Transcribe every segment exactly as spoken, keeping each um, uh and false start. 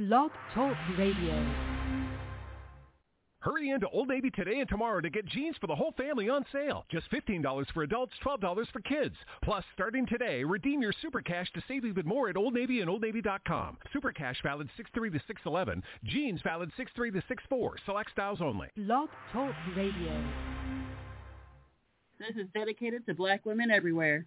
Blog Talk Radio. Hurry into Old Navy today and tomorrow to get jeans for the whole family on sale. Just fifteen dollars for adults, twelve dollars for kids. Plus, starting today, redeem your Super Cash to save even more at Old Navy and Old Navy dot com. Super Cash valid six three to six eleven. Jeans valid six three to six four. Select styles only. Blog Talk Radio. This is dedicated to black women everywhere.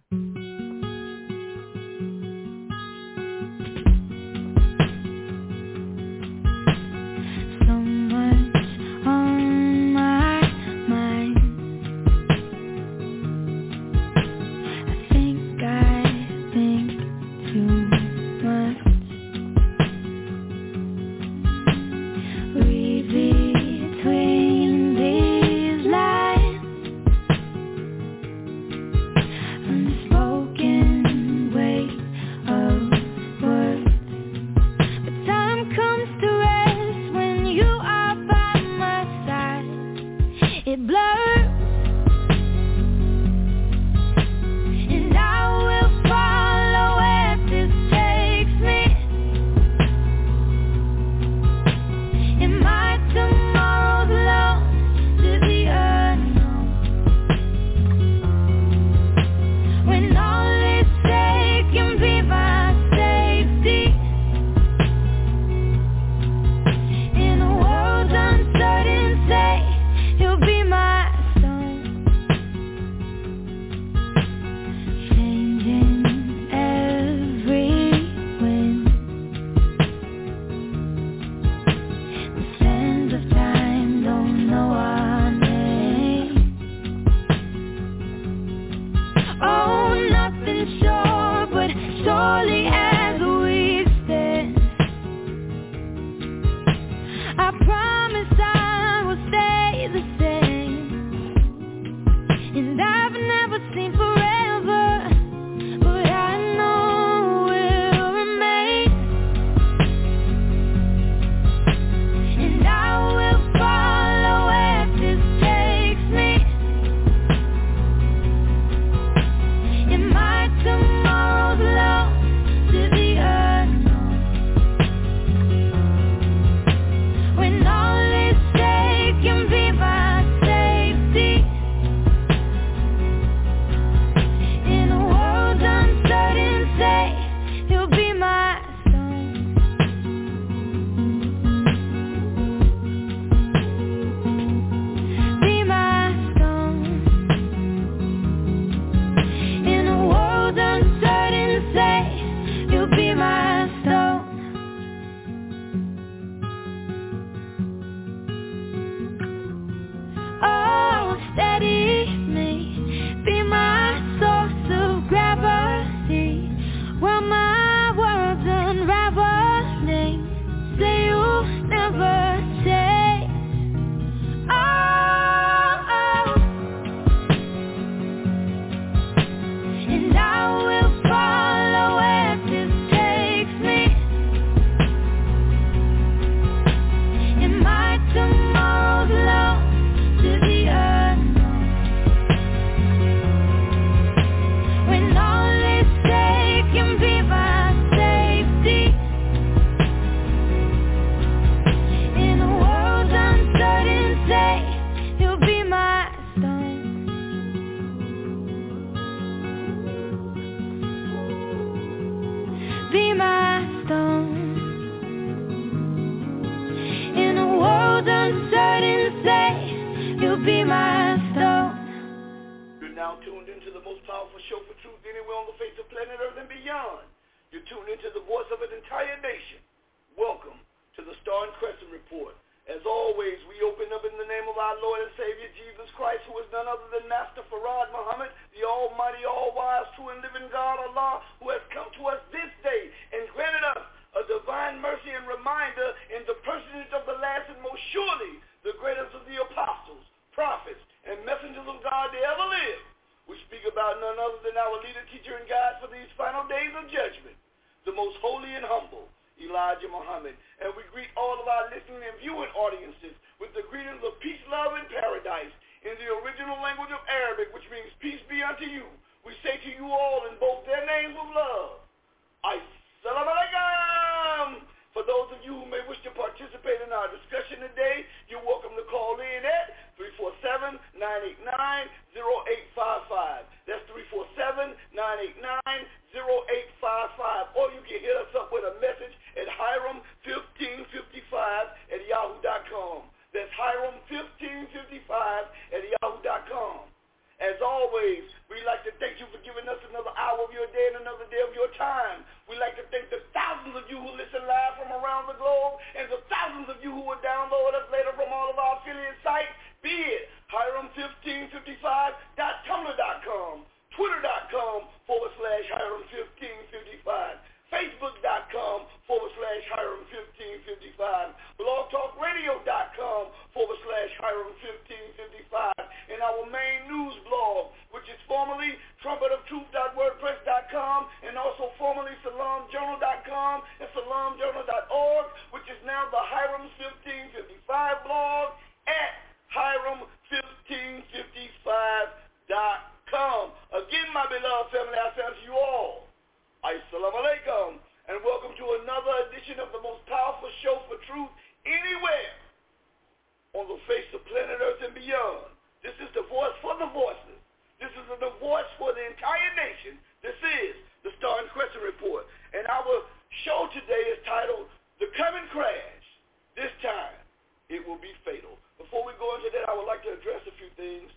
Assalamu alaikum For those of you who may wish to participate in our discussion today, you're welcome to call in at three four seven, nine eight nine, zero eight five five. That's three four seven, nine eight nine, zero eight five five. Or you can hit us up with a message at Hiram fifteen fifty-five at yahoo dot com. That's Hiram fifteen fifty-five at yahoo dot com. As always, we'd like to thank you for giving us another hour of your day and another day of your time. We'd like to thank the thousands of you who listen live from around the globe and the thousands of you who will download us later from all of our affiliate sites, be it Hiram fifteen fifty-five dot tumblr dot com, twitter dot com forward slash Hiram fifteen fifty-five, facebook dot com forward slash Hiram fifteen fifty-five, blog talk radio dot com forward slash Hiram fifteen fifty-five, and our main news blog, which is formerly trumpet of truth dot wordpress dot com and also formerly salam journal dot com and salam journal dot org, which is now the Hiram fifteen fifty-five blog at Hiram fifteen fifty-five dot com. Again, my beloved family, I say unto you all, Assalamu alaikum, and welcome to another edition of the most powerful show for truth anywhere on the face of planet Earth and beyond. This is the voice for the voiceless. This is the voice for the entire nation. This is the Star and Crescent Report. And our show today is titled, The Coming Crash. This time, it will be fatal. Before we go into that, I would like to address a few things.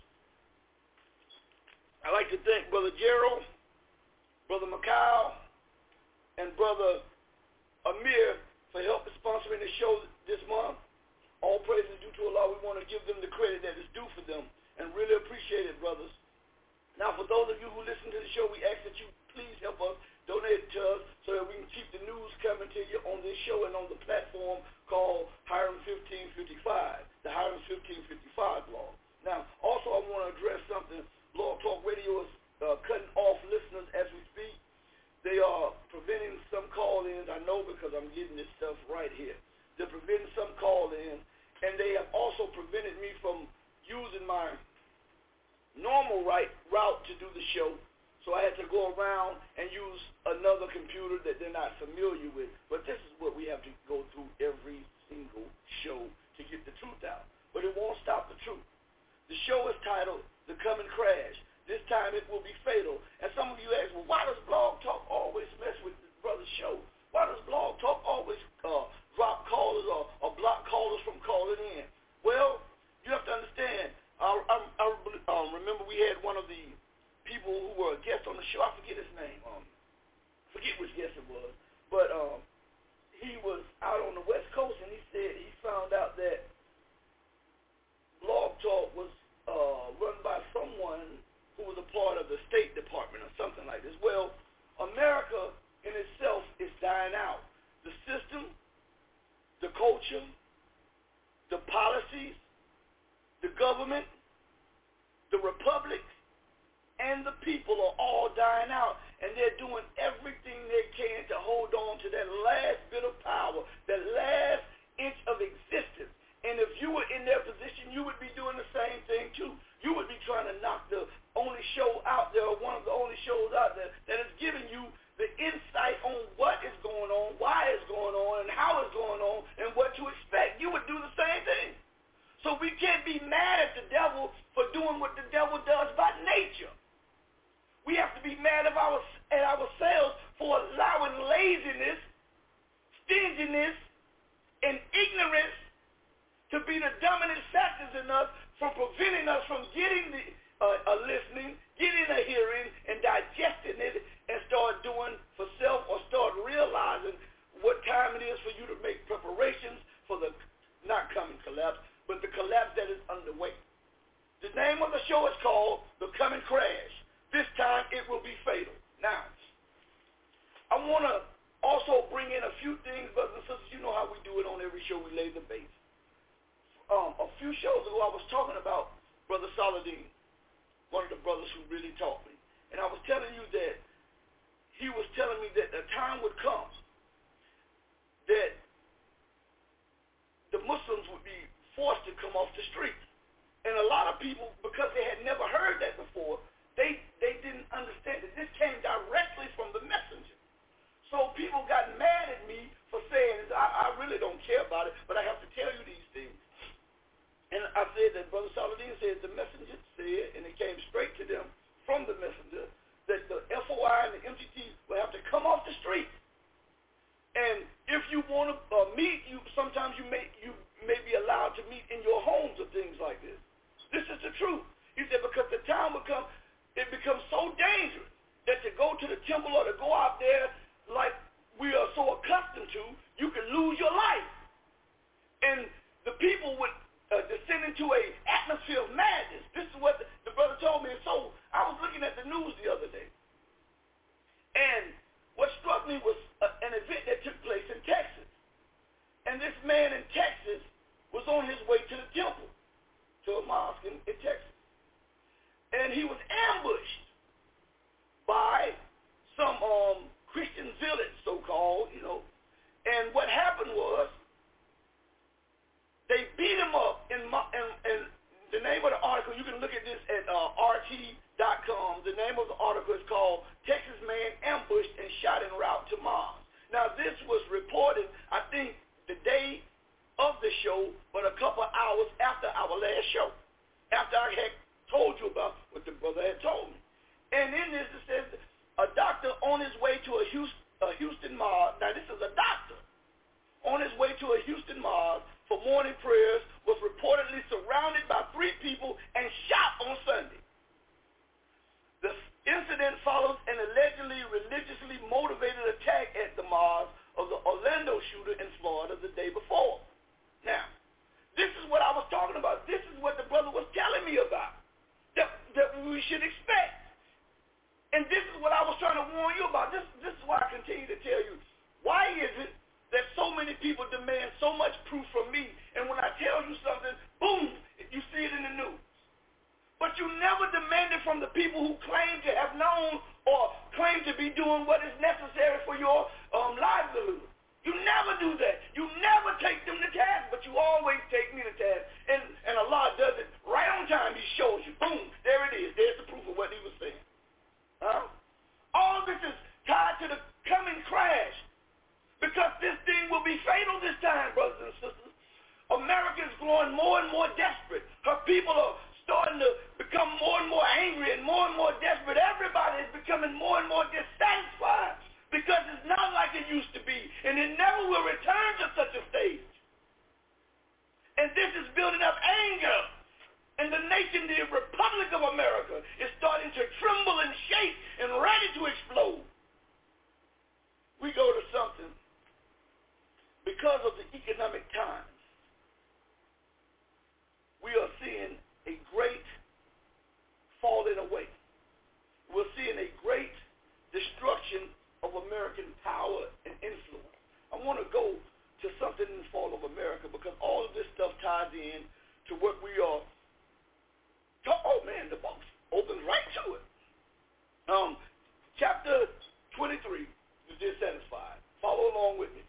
I'd like to thank Brother Gerald, Brother Macau, and Brother Amir for helping sponsoring the show this month. All praise is due to Allah. We want to give them the credit that is due for them and really appreciate it, brothers. Now, for those of you who listen to the show, we ask that you please help us, donate to us so that we can keep the news coming to you on this show and on the platform called Hiram fifteen fifty-five, the Hiram fifteen fifty-five blog. Now, also I want to address something. Blog Talk Radio is uh, cutting off listeners as we speak. They are preventing some call-ins. I know because I'm getting this stuff right here. They're preventing some call-ins, and they have also prevented me from using my normal right route to do the show. So I had to go around and use another computer that they're not familiar with. But this is what we have to go through every single show to get the truth out. But it won't stop the truth. The show is titled The Coming Crash. This time it will be fatal. And some of you ask, well, why does Blog Talk always mess with the brother's show? Why does Blog Talk always uh, drop callers or, or block callers from calling in? Well, you have to understand. I, I, I um, remember we had one of the people who were a guest on the show. I forget his name. Um, forget which guest it was. But um, he was out on the West Coast, and he said he found out that Blog Talk was uh, run by someone who was a part of the State Department or something like this. Well, America in itself is dying out. The system, the culture, the policies, the government, the republic, and the people are all dying out, and they're doing everything they can to hold on to that last bit of power, that last inch of existence. And if you were in their position, you would be doing the same thing too. You would be trying to knock the only show out there, or one of the only shows out there that is giving you the insight on what is going on, why it's going on, and how it's going on, and what to expect. You would do the same thing. So we can't be mad at the devil for doing what the devil does by nature. We have to be mad at, our, at ourselves for allowing laziness, stinginess, and ignorance to be the dominant factors in us from preventing us from getting the, uh, a listening, getting a hearing, and digesting it, and start doing for self, or start realizing what time it is for you to make preparations for the not coming collapse, but the collapse that is underway. The name of the show is called The Coming Crash. This time it will be fatal. Now, I want to also bring in a few things, brothers and sisters. You know how we do it on every show. We lay the base. Um, a few shows ago, I was talking about Brother Saladin, one of the brothers who really taught me. And I was telling you that he was telling me that the time would come that the Muslims would be forced to come off the streets. And a lot of people, because they had never heard that before, they, they didn't understand it. This came directly from the messenger. So people got mad at me for saying, I, I don't care about it, but I have to tell you these things. And I said that Brother Saladin said the messenger said, and it came straight to them from the messenger, that the F O I and the M T T will have to come off the street. And if you want to uh, meet, you sometimes you may you may be allowed to meet in your homes or things like this. This is the truth. He said because the time become it becomes so dangerous that to go to the temple or to go out there like we are so accustomed to, you can lose your life. And the people would uh, descend into a atmosphere of madness. This is what the, the brother told me. And so I was looking at the news the other day, and what struck me was uh, an event that took place in Texas. And this man in Texas was on his way to the temple, to a mosque in, in Texas. And he was ambushed by some um, Christian village, so-called, you know. And what happened was they beat him up. In, in, in the name of the article, you can look at this at uh, R T dot com. The name of the article is called Texas Man Ambushed and Shot en Route to Mars. Now, this was reported, I think, the day of the show, but a couple of hours after our last show, after I had told you about what the brother had told me. And in this, it says a doctor on his way to a Houston, a Houston Mars. Now, this is a doctor on his way to a Houston Mars for morning prayers, was reportedly surrounded by three people and shot on Sunday. The incident follows an allegedly religiously motivated attack at the Mars of the Orlando shooter in Florida the day before. Now, this is what I was talking about. This is what the brother was telling me about, that, that we should expect. And this is what I was trying to warn you about. This, this is why I continue to tell you. Why is it that so many people demand so much proof from me, and when I tell you something, boom, you see it in the news? But you never demand it from the people who claim to have known or claim to be doing what is necessary for your um, livelihood. You never do that. You never take them to task, but you always take me to task. And, and Allah does it right on time. He shows you. Boom, there it is. There's the proof of what he was saying. Huh? All this is tied to the coming crash, because this thing will be fatal this time, brothers and sisters. America is growing more and more desperate. Her people are starting to become more and more angry and more and more desperate. Everybody is becoming more and more dissatisfied because it's not like it used to be, and it never will return to such a stage. And this is building up anger. And the nation, the Republic of America, is starting to tremble and shake and ready to explode. We go to something because of the economic times. We are seeing a great falling away. We're seeing a great destruction of American power and influence. I want to go to something in the fall of America because all of this stuff ties in to what we are. Oh man, the book opens right to it. Um, chapter twenty-three, the dissatisfied. Follow along with me.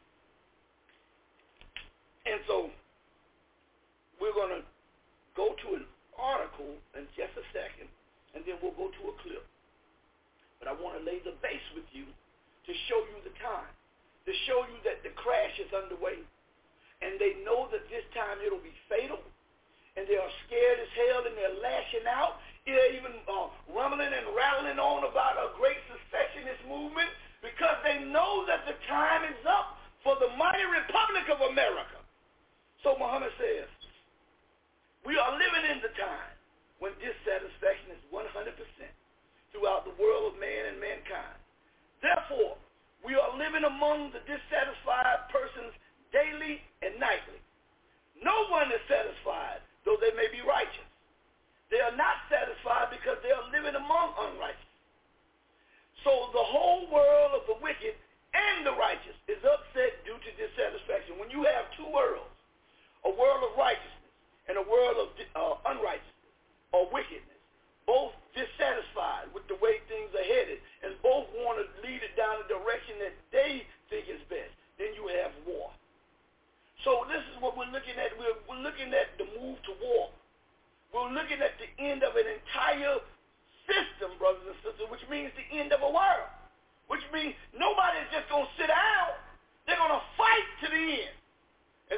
And so we're going to go to an article in just a second, and then we'll go to a clip. But I want to lay the base with you to show you the time, to show you that the crash is underway. And they know that this time it'll be fatal, and they are scared as hell, and they're lashing out. They're even uh, rumbling and rattling on about a great secessionist movement because they know that the time is up for the mighty Republic of America. So Muhammad says, we are living in the time when dissatisfaction is one hundred percent throughout the world of man and mankind. Therefore, we are living among the dissatisfied persons daily and nightly. No one is satisfied, though they may be righteous. They are not satisfied because they are living among unrighteous. So the whole world of the wicked and the righteous is upset due to dissatisfaction. When you have two worlds, a world of righteousness and a world of uh, unrighteousness or wickedness, both dissatisfied with the way things are headed and both want to lead it down the direction that they think is best, then you have war. So this is what we're looking at. We're, we're looking at the move to war. We're looking at the end of an entire system, brothers and sisters, which means the end of a world, which means nobody's just going to sit down. They're going to fight to the end.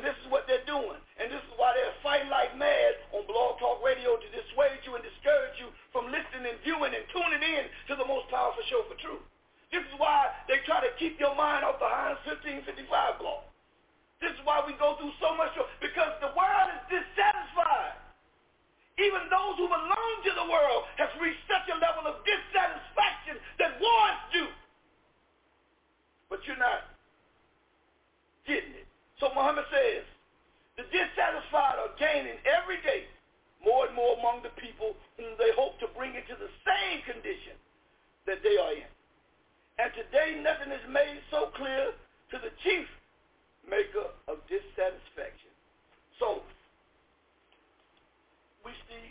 And this is why they're fighting like mad on Blog Talk Radio to dissuade you and discourage you from listening and viewing and tuning in to the most powerful show for truth. This is why they try to keep your mind off the Heinz fifteen fifty-five blog. This is why we go through so much, because the world is dissatisfied. Even those who belong to the world have reached such a level of dissatisfaction that wars do. But you're not getting it. So Muhammad says, the dissatisfied are gaining every day more and more among the people whom they hope to bring into the same condition that they are in. And today nothing is made so clear to the chief maker of dissatisfaction. So we see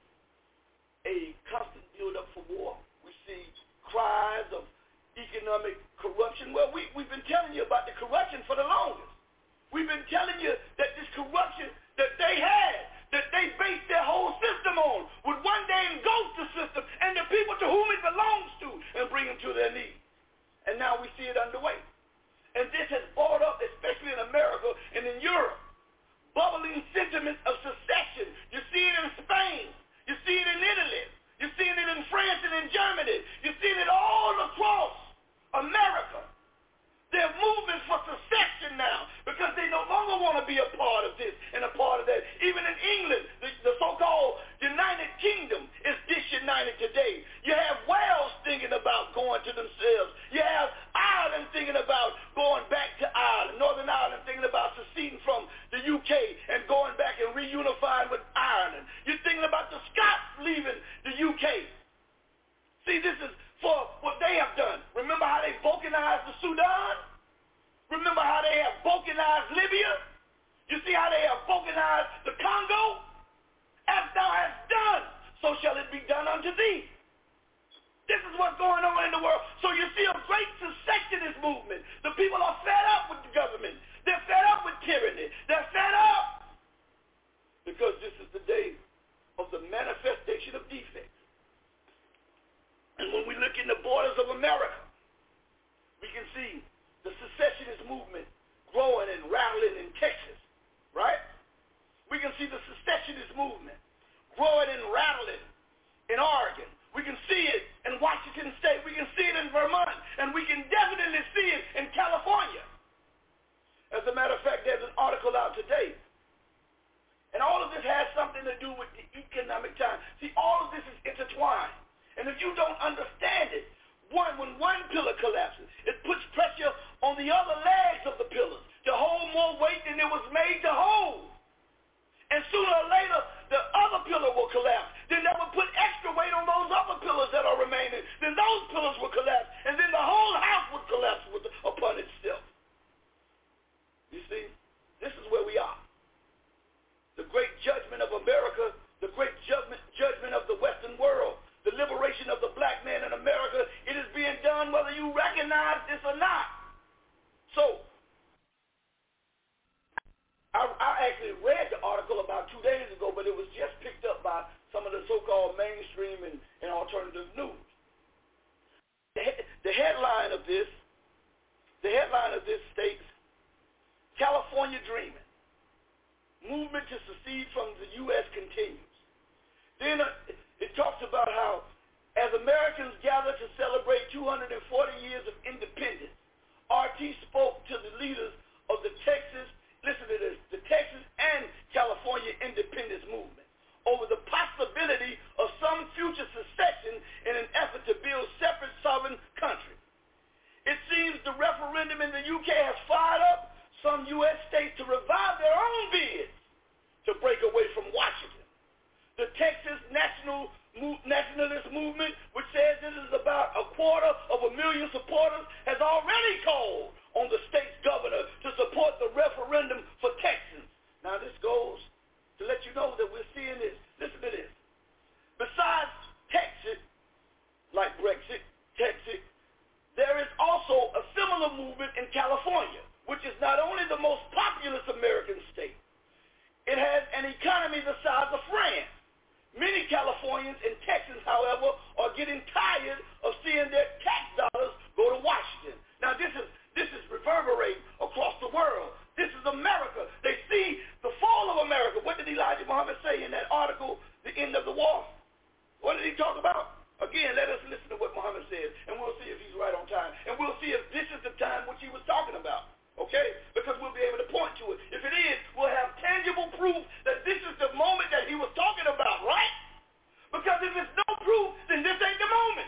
a constant build-up for war. We see cries of economic corruption. Well, we, we've been telling you about the corruption for the longest. We've been telling you that this corruption that they had, that they based their whole system on, would one day engulf the system and the people to whom it belongs to and bring them to their knees. And now we see it underway. And this has brought up, especially in America and in Europe, bubbling sentiments of secession. You see it in Spain. You see it in Italy. You're seeing it in France and in Germany. You're seeing it all across America. There are movements for secession now because they no longer want to be a part of this and a part of that. Even in England, the, the so-called United Kingdom is disunited today. You have Wales thinking about going to themselves. You have Ireland thinking about going back to Ireland. Northern Ireland thinking about seceding from the U K and going back and reunifying with Ireland. You're thinking about the Scots leaving the U K. See, this is for what they have done. Remember how they balkanized the Sudan? Remember how they have balkanized Libya? You see how they have balkanized the Congo? As thou hast done, so shall it be done unto thee. This is what's going on in the world. So you see a great secessionist movement. The people are fed up with the government. They're fed up with tyranny. They're fed up because this is the day of the manifestation of defects. And when we look in the borders of America, we can see the secessionist movement growing and rattling in Texas, right? We can see the secessionist movement growing and rattling in Oregon. We can see it in Washington State. We can see it in Vermont. And we can definitely see it in California. As a matter of fact, there's an article out today. And all of this has something to do with the economic time. See, all of this is intertwined. And if you don't understand it, one, when one pillar collapses, it puts pressure on the other legs of the pillars to hold more weight than it was made to hold. And sooner or later, the other pillar will collapse. Then that will put extra weight on those other pillars that are remaining. Then those pillars will collapse. And then the whole house would collapse with, upon itself. You see, this is where we are. The great judgment of America, the great judgment, judgment of the Western world, the liberation of the black man in America, it is being done whether you recognize this or not. So, I, I actually read the article about two days ago, but it was just picked up by some of the so-called mainstream and, and alternative news. The, the headline of this, the headline of this states, California dreaming. Movement to secede from the U S continues. Then uh, it talks about how as Americans gather to celebrate two hundred forty years of independence, R T spoke to the leaders of the Texas, listen to this, the Texas and California independence movement over the possibility of some future secession in an effort to build separate sovereign countries. It seems the referendum in the U K has fired up some U S states to revive their own bids to break away from Washington. The Texas National Nationalist Movement, which says this is about a quarter of a million supporters, has already called on the state's governor to support the referendum for Texans. Now this goes to let you know that we're seeing this. Listen to this. Besides Texas, like Brexit, Texas, there is also a similar movement in California, which is not only the most populous American state, it has an economy the size of France. Many Californians and Texans, however, are getting tired of seeing their tax dollars go to Washington. Now, this is this is reverberating across the world. This is America. They see the fall of did Elijah Muhammad say in that article, The End of the War? What did he talk about? Again, let us listen to what Muhammad says, and we'll see if he's right on time. And we'll see if this is the time which he was talking about, okay? Because we'll be able to point to it. If it is, we'll have tangible proof that this is the moment that he was talking about, right? Because if it's no proof, then this ain't the moment.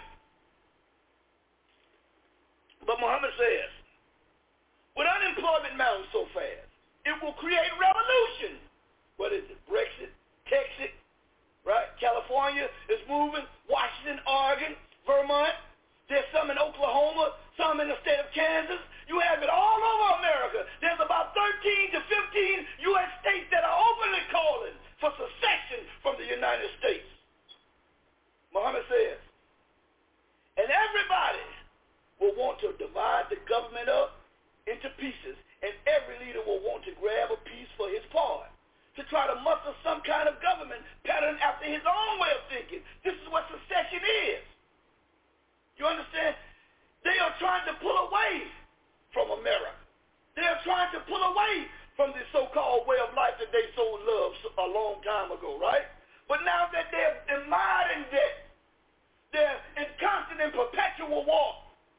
But Muhammad says, with unemployment mounting so fast, it will create revolution. What is it? Brexit, Texas, right? California is moving, Washington, Oregon, Vermont. There's some in Oklahoma, some in the state of Kansas. You have it all over America. There's about thirteen to fifteen U S states that are openly calling for secession from the United States. Muhammad says, and everybody will want to divide the government up into pieces, and every leader will want to grab a piece for his part, to try to muster some kind of government pattern after his own way of thinking. This is what secession is. You understand? They are trying to pull away from America. They are trying to pull away from the so-called way of life that they so loved a long time ago, right? But now that they're mired in debt, they're in constant and perpetual war.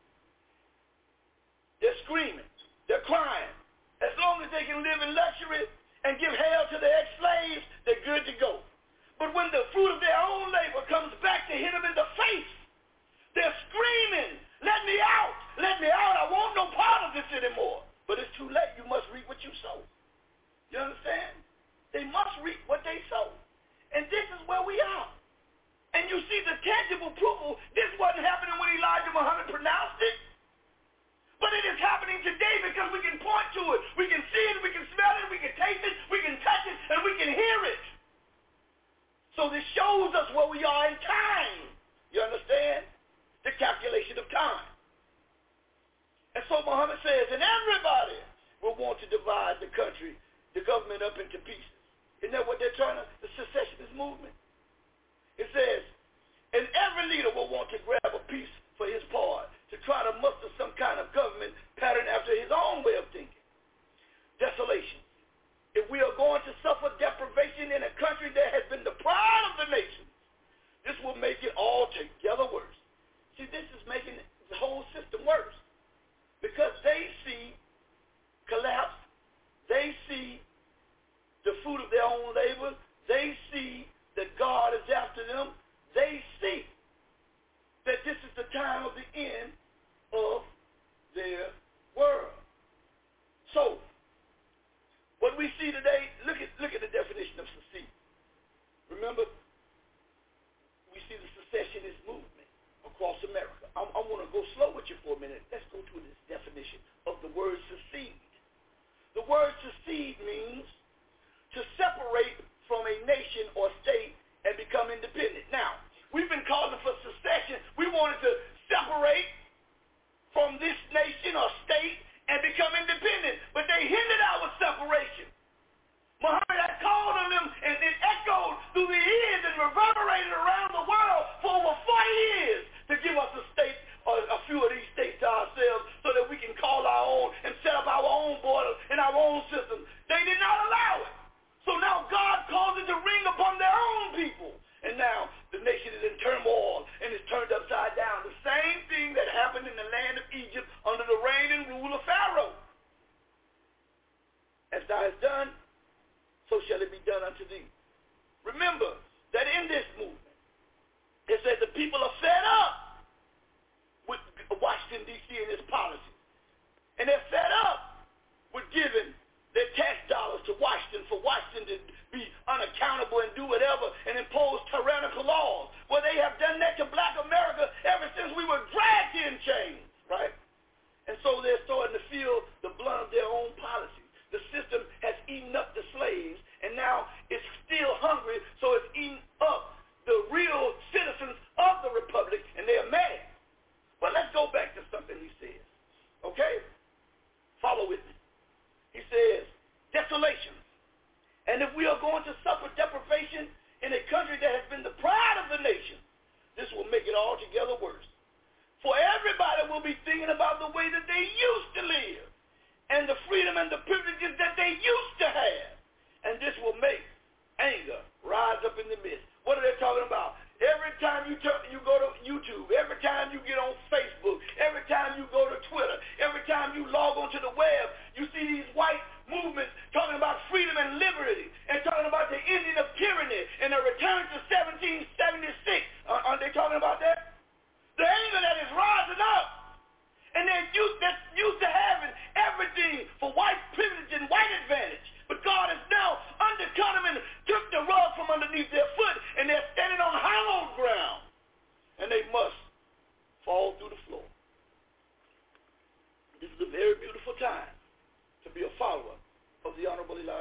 They're screaming. They're crying. As long as they can live in luxury and give hell to their ex-slaves, they're good to go. But when the fruit of their own labor comes back to hit them in the face, they're screaming, let me out, let me out, I want no part of this anymore. But it's too late, you must reap what you sow. You understand? They must reap what they sow. And this is where we are. And you see the tangible proof, this wasn't happening when Elijah Muhammad pronounced it. But it is happening today because we can point to it. We can see it, we can smell it, we can taste it, we can touch it, and we can hear it. So this shows us where we are in time. You understand? The calculation of time. And so Muhammad says, and everybody will want to divide the country, the government up into pieces. Isn't that what they're trying to, the secessionist movement? It says, and every leader will want to grab a piece for his part, to try to muster some kind of government pattern after his own way of thinking. Desolation. If we are going to suffer deprivation in a country that has been the pride of the nation, this will make it all together worse. See, this is making the whole system worse because they see collapse. They see the fruit of their own labor. They see that God is after them. They see that this is the time of the end of their world. So, what we see today, look at look at the definition of secede. Remember, we see the secessionist movement across America. I, I want to go slow with you for a minute. Let's go to this definition of the word secede. The word secede means to separate from a nation or state and become independent. Now, we've been calling for secession. We wanted to separate from this nation or state and become independent, but they hindered our separation. Muhammad had called on them, and it echoed through the years and reverberated around the world for over forty years to give us a state or a few of these states to ourselves so that we can call our own and set up our own borders and our own system. They did not allow it. So now God calls it to ring upon their own people. And now the nation is in turmoil and is turned upside down. The same thing that happened in the land of Egypt under the reign and rule of Pharaoh. As thou hast done, so shall it be done unto thee. Remember that in this movement, it says the people are fed up with Washington, D C and its policies. And they're fed up with giving their tax dollars to Washington for Washington to be unaccountable and do whatever and impose tyrannical laws. Well, they have done that to black America ever since we were dragged in chains, right? And so they're starting to feel the blunt of their own policies. The system has eaten up the slaves, and now it's still hungry, so it's eating up the real citizens of the republic, and they're mad. But let's go back to something he says, okay? Follow with me. He says, desolation. And if we are going to suffer deprivation in a country that has been the pride of the nation, this will make it altogether worse. For everybody will be thinking about the way that they used to live and the freedom and the privileges that they used to have. And this will make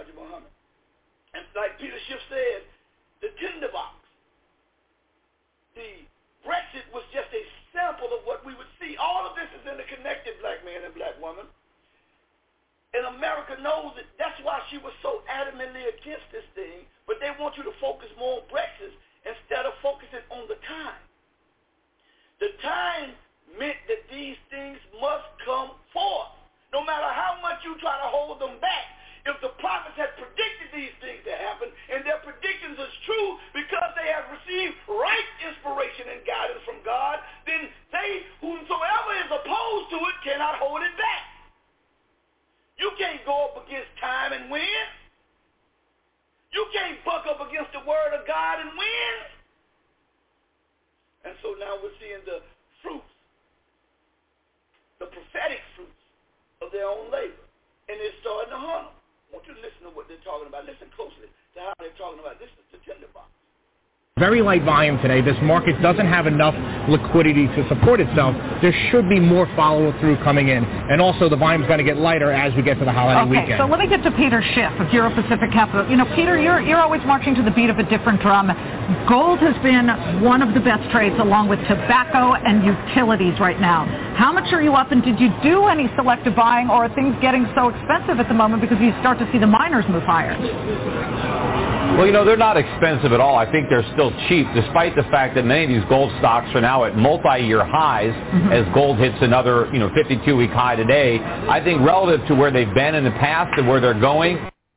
Haji Muhammad. And like Peter Schiff said, the tinderbox, the Brexit was just a sample of what we would see. All of this is interconnected, black man and black woman. And America knows it. That's why she was so adamantly against this thing, but they want you to focus more on Brexit instead of focusing on the time. The time meant that these things must come forth. No matter how much you try to hold them back, if the prophets had predicted these things to happen, and their predictions is true because they have received right inspiration and guidance from God, then they, whomsoever is opposed to it, cannot hold it back. You can't go up against time and win. You can't buck up against the word of God and win. And so now we're seeing the fruits, the prophetic fruits of their own labor. And it's starting to harm. I want you to listen to what they're talking about. Listen closely to how they're talking about. This is the tinderbox. Very light volume today. This market doesn't have enough liquidity to support itself. There should be more follow-through coming in. And also the volume's going to get lighter as we get to the holiday okay, weekend. So let me get to Peter Schiff of Euro Pacific Capital. You know, Peter, you're, you're always marching to the beat of a different drum. Gold has been one of the best trades along with tobacco and utilities right now. How much are you up, and did you do any selective buying, or are things getting so expensive at the moment because you start to see the miners move higher? Well, you know, they're not expensive at all. I think they're still cheap, despite the fact that many of these gold stocks are now at multi-year highs mm-hmm. as gold hits another, you know, fifty-two week high today. I think relative to where they've been in the past and where they're going,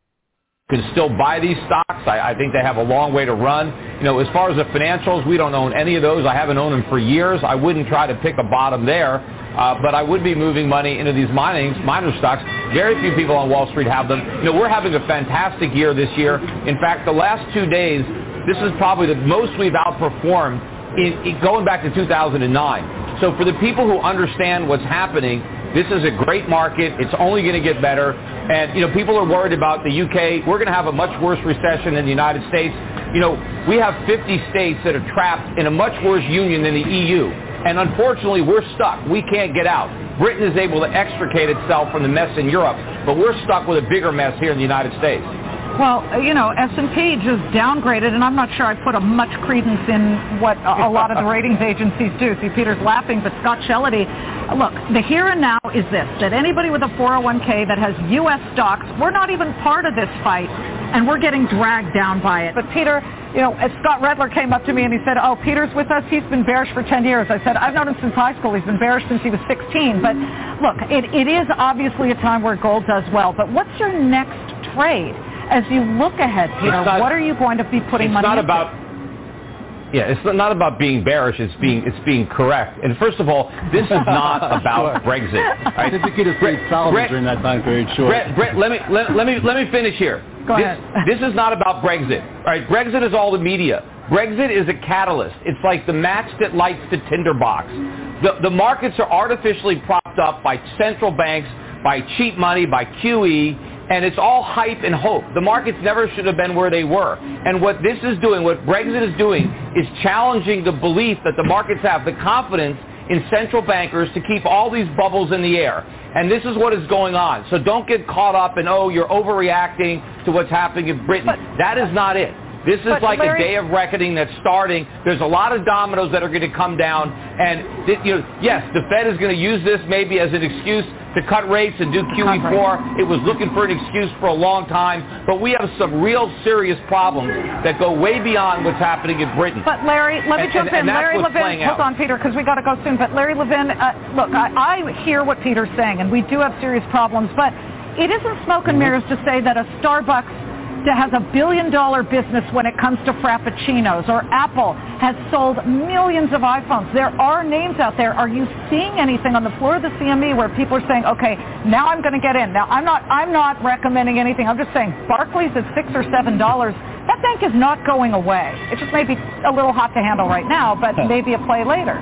you can still buy these stocks. I, I think they have a long way to run. You know, as far as the financials, we don't own any of those. I haven't owned them for years. I wouldn't try to pick a bottom there. Uh, but I would be moving money into these mining, miner stocks. Very few people on Wall Street have them. You know, we're having a fantastic year this year. In fact, the last two days, this is probably the most we've outperformed in, in going back to two thousand nine. So for the people who understand what's happening, this is a great market. It's only going to get better. And, you know, people are worried about the U K. We're going to have a much worse recession than the United States. You know, we have fifty states that are trapped in a much worse union than the E U. And unfortunately, we're stuck. We can't get out. Britain is able to extricate itself from the mess in Europe, but we're stuck with a bigger mess here in the United States. Well, you know, S and P just downgraded, and I'm not sure I put a much credence in what a, a lot of the ratings agencies do. See, Peter's laughing, but Scott Shelley, look, the here and now is this, that anybody with a four oh one k that has U S stocks, we're not even part of this fight, and we're getting dragged down by it. But Peter, you know, as Scott Redler came up to me and he said, oh, Peter's with us. He's been bearish for ten years. I said, I've known him since high school. He's been bearish since he was sixteen. But look, it, it is obviously a time where gold does well. But what's your next trade? As you look ahead, Peter, not, what are you going to be putting money into? It's not about, yeah, it's not about being bearish. It's being it's being correct. And first of all, this is not about sure. Brexit. Right? I think it is pretty solid Brett, during that time period. Sure. Brett, Brett, let me let, let me let me finish here. Go this, ahead. This is not about Brexit. All right, Brexit is all the media. Brexit is a catalyst. It's like the match that lights the tinderbox. The the markets are artificially propped up by central banks, by cheap money, by Q E. And it's all hype and hope. The markets never should have been where they were. And what this is doing, what Brexit is doing, is challenging the belief that the markets have, the confidence in central bankers to keep all these bubbles in the air. And this is what is going on. So don't get caught up in, oh, you're overreacting to what's happening in Britain. But, that is not it. This is like Larry, a day of reckoning that's starting. There's a lot of dominoes that are going to come down. And, th- you know, yes, the Fed is going to use this maybe as an excuse to cut rates and do Q E four. It was looking for an excuse for a long time. But we have some real serious problems that go way beyond what's happening in Britain. But, Larry, let me and, jump and, in. and Larry Levin, hold on, Peter, because we got to go soon. But, Larry Levin, uh, look, I, I hear what Peter's saying, and we do have serious problems. But it isn't smoke and mirrors to say that a Starbucks that has a billion-dollar business when it comes to Frappuccinos, or Apple has sold millions of iPhones. There are names out there. Are you seeing anything on the floor of the C M E where people are saying, okay, now I'm going to get in? Now, I'm not I'm not recommending anything. I'm just saying Barclays is six or seven dollars. That bank is not going away. It just may be a little hot to handle right now, but maybe a play later.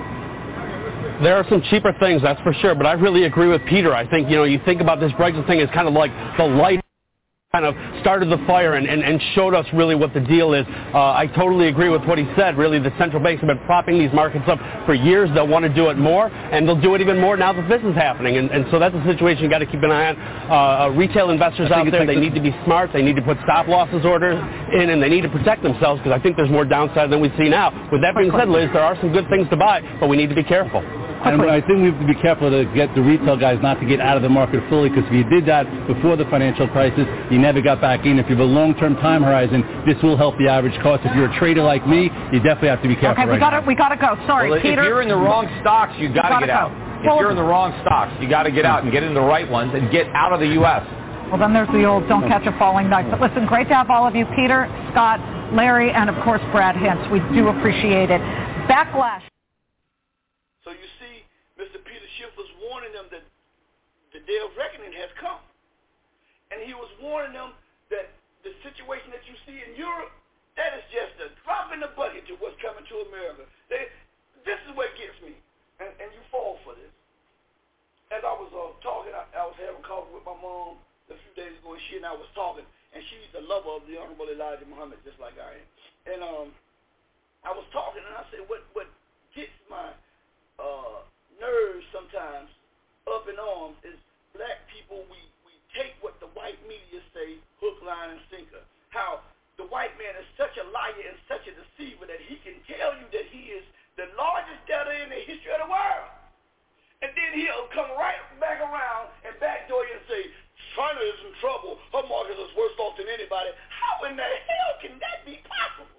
There are some cheaper things, that's for sure, but I really agree with Peter. I think, you know, you think about this Brexit thing as kind of like the light kind of started the fire and, and, and showed us really what the deal is. Uh, I totally agree with what he said. Really, the central banks have been propping these markets up for years. They'll want to do it more, and they'll do it even more now that this is happening. And, and so that's a situation you got to keep an eye on. Uh, retail investors out there, they need to be smart. They need to put stop losses orders in, and they need to protect themselves because I think there's more downside than we see now. With that being said, Liz, there are some good things to buy, but we need to be careful. And I think we have to be careful to get the retail guys not to get out of the market fully, because if you did that before the financial crisis, you never got back in. If you have a long-term time horizon, this will help the average cost. If you're a trader like me, you definitely have to be careful. Okay, we right got now. to we got to go. Sorry, well, Peter. If you're in the wrong stocks, you got to get go. out. Well, if you're in the wrong stocks, you got to get out and get into the right ones and get out of the U S. Well, then there's the old don't catch a falling knife. But listen, great to have all of you, Peter, Scott, Larry, and of course Brad Hintz. We do appreciate it. Backlash. So you see, Mister Peter Schiff was warning them that the day of reckoning has come. And he was warning them that the situation that you see in Europe, that is just a drop in the bucket to what's coming to America. They, this is what gets me, and, and you fall for this. As I was uh, talking, I, I was having coffee with my mom a few days ago, and she and I was talking, and she's a lover of the Honorable Elijah Muhammad, just like I am. And um, I was talking, and I said, what, what gets my uh, nerves sometimes up in arms is black people, we, we take what the white media say, hook, line, and sinker. How the white man is such a liar and such a deceiver that he can tell you that he is the largest debtor in the history of the world. And then he'll come right back around and backdoor you and say, China is in trouble. Her market is worse off than anybody. How in the hell can that be possible?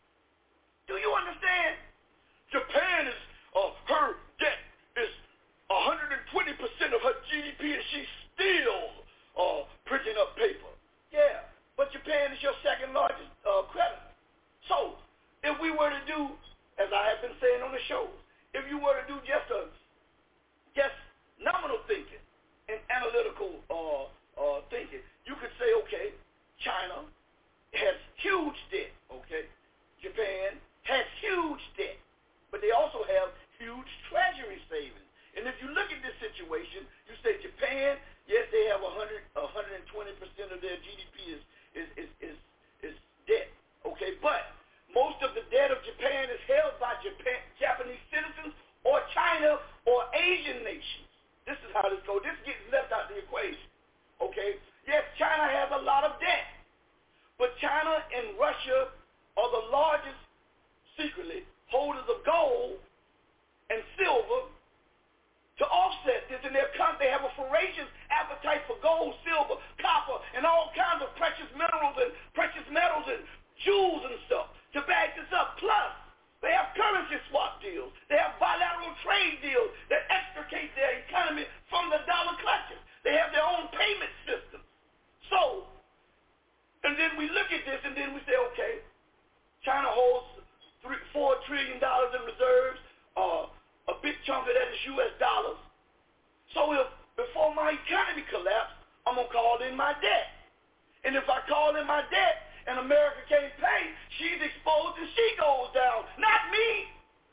Do you understand? Japan is, uh, her debt is one hundred twenty percent of her G D P, and she's still uh, printing up paper. Yeah, but Japan is your second largest uh, creditor. So if we were to do, as I have been saying on the show, if you were to do just a just nominal thinking and analytical uh, uh, thinking, you could say, okay, China has huge debt, okay? Japan has huge debt, but they also have huge treasury savings. And if you look at this situation, you say Japan, yes, they have one hundred, one hundred twenty percent of their G D P is, is, is, is, is debt, okay? But most of the debt of Japan is held by Japan, Japanese citizens or China or Asian nations. This is how this goes. This gets left out of the equation, okay? Yes, China has a lot of debt, but China and Russia are the largest, secretly, holders of gold and silver to offset this. And they're, they have a voracious appetite for gold, silver, copper, and all kinds of precious minerals and precious metals and jewels and stuff to back this up. Plus, they have currency swap deals. They have bilateral trade deals that extricate their economy from the dollar clutches. They have their own payment system. So, and then we look at this and then we say, okay, China holds three, four trillion dollars in reserves. Uh, a big chunk of that is U S dollars. So if before my economy collapses, I'm gonna call in my debt. And if I call in my debt, and America can't pay, she's exposed and she goes down, not me.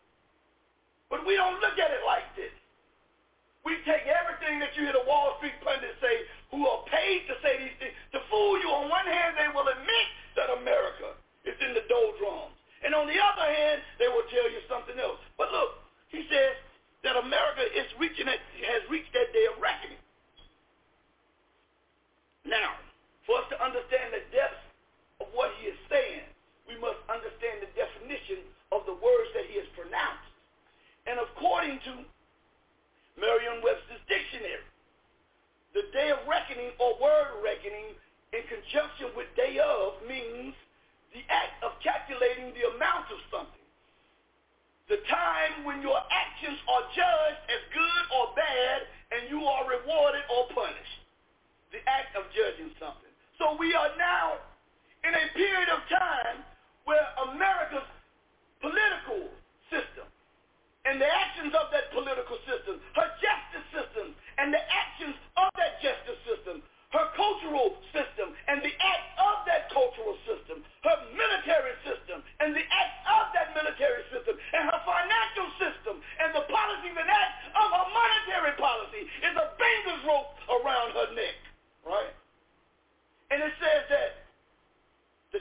But we don't look at it like this. We take everything that you hear the Wall Street pundits say, who are paid to say these things, to fool you. On one hand, they will admit that America is in the doldrums. And on the other hand, they will tell you something else. But look, he says that America is reaching at, has reached that day of reckoning. Now, for us to understand the depths of what he is saying, we must understand the definition of the words that he has pronounced. And according to Merriam-Webster's dictionary, the day of reckoning or word reckoning in conjunction with day of means the act of calculating the amount of something. The time when your actions are judged as good or bad and you are rewarded or punished. The act of judging something. So we are now in a period of time where America's political system and the actions of that political system, her justice system and the actions of that justice system, her cultural system and the act of that cultural system, her military system and the act of that military system, and her financial system and the policies and acts of her monetary policy is a banger's rope around her neck, right? And it says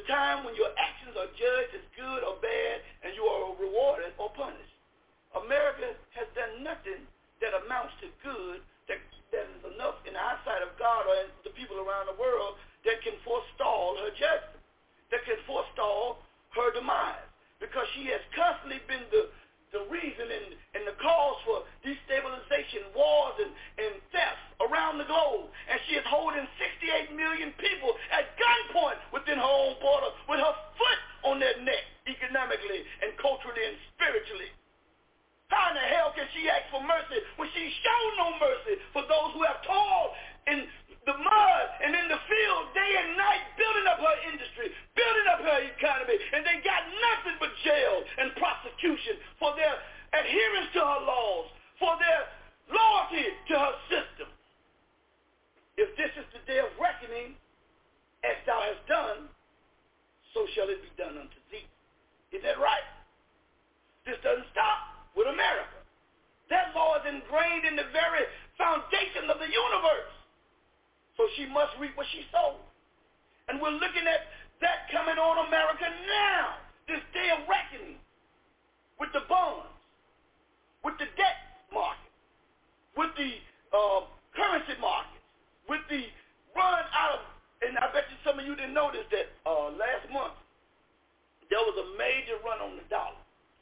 the time when your actions are judged as good or bad and you are rewarded or punished. America has done nothing that amounts to good that, that is enough in the eyesight of God or in the people around the world that can forestall her judgment, that can forestall her demise, because she has constantly been the, the reason and, and the cause for destabilization, wars, and, and thefts around the globe. And she is holding sixty-eight million people at gunpoint within her own border with her foot on their neck, economically and culturally and spiritually. How in the hell can she ask for mercy when she's shown no mercy for those who have toiled in the mud and in the field day and night, building up her industry, building up her economy, and they got nothing but jail and prosecution for their adherence to her laws, for their loyalty to her system. If this is the day of reckoning, as thou hast done, so shall it be done unto thee. Is that right? This doesn't stop with America. That law is ingrained in the very foundation of the universe. So she must reap what she sowed. And we're looking at that coming on America now, this day of reckoning, with the bonds, with the debt market, with the uh, currency market, with the run out of, and I bet you some of you didn't notice that uh, last month, there was a major run on the dollar.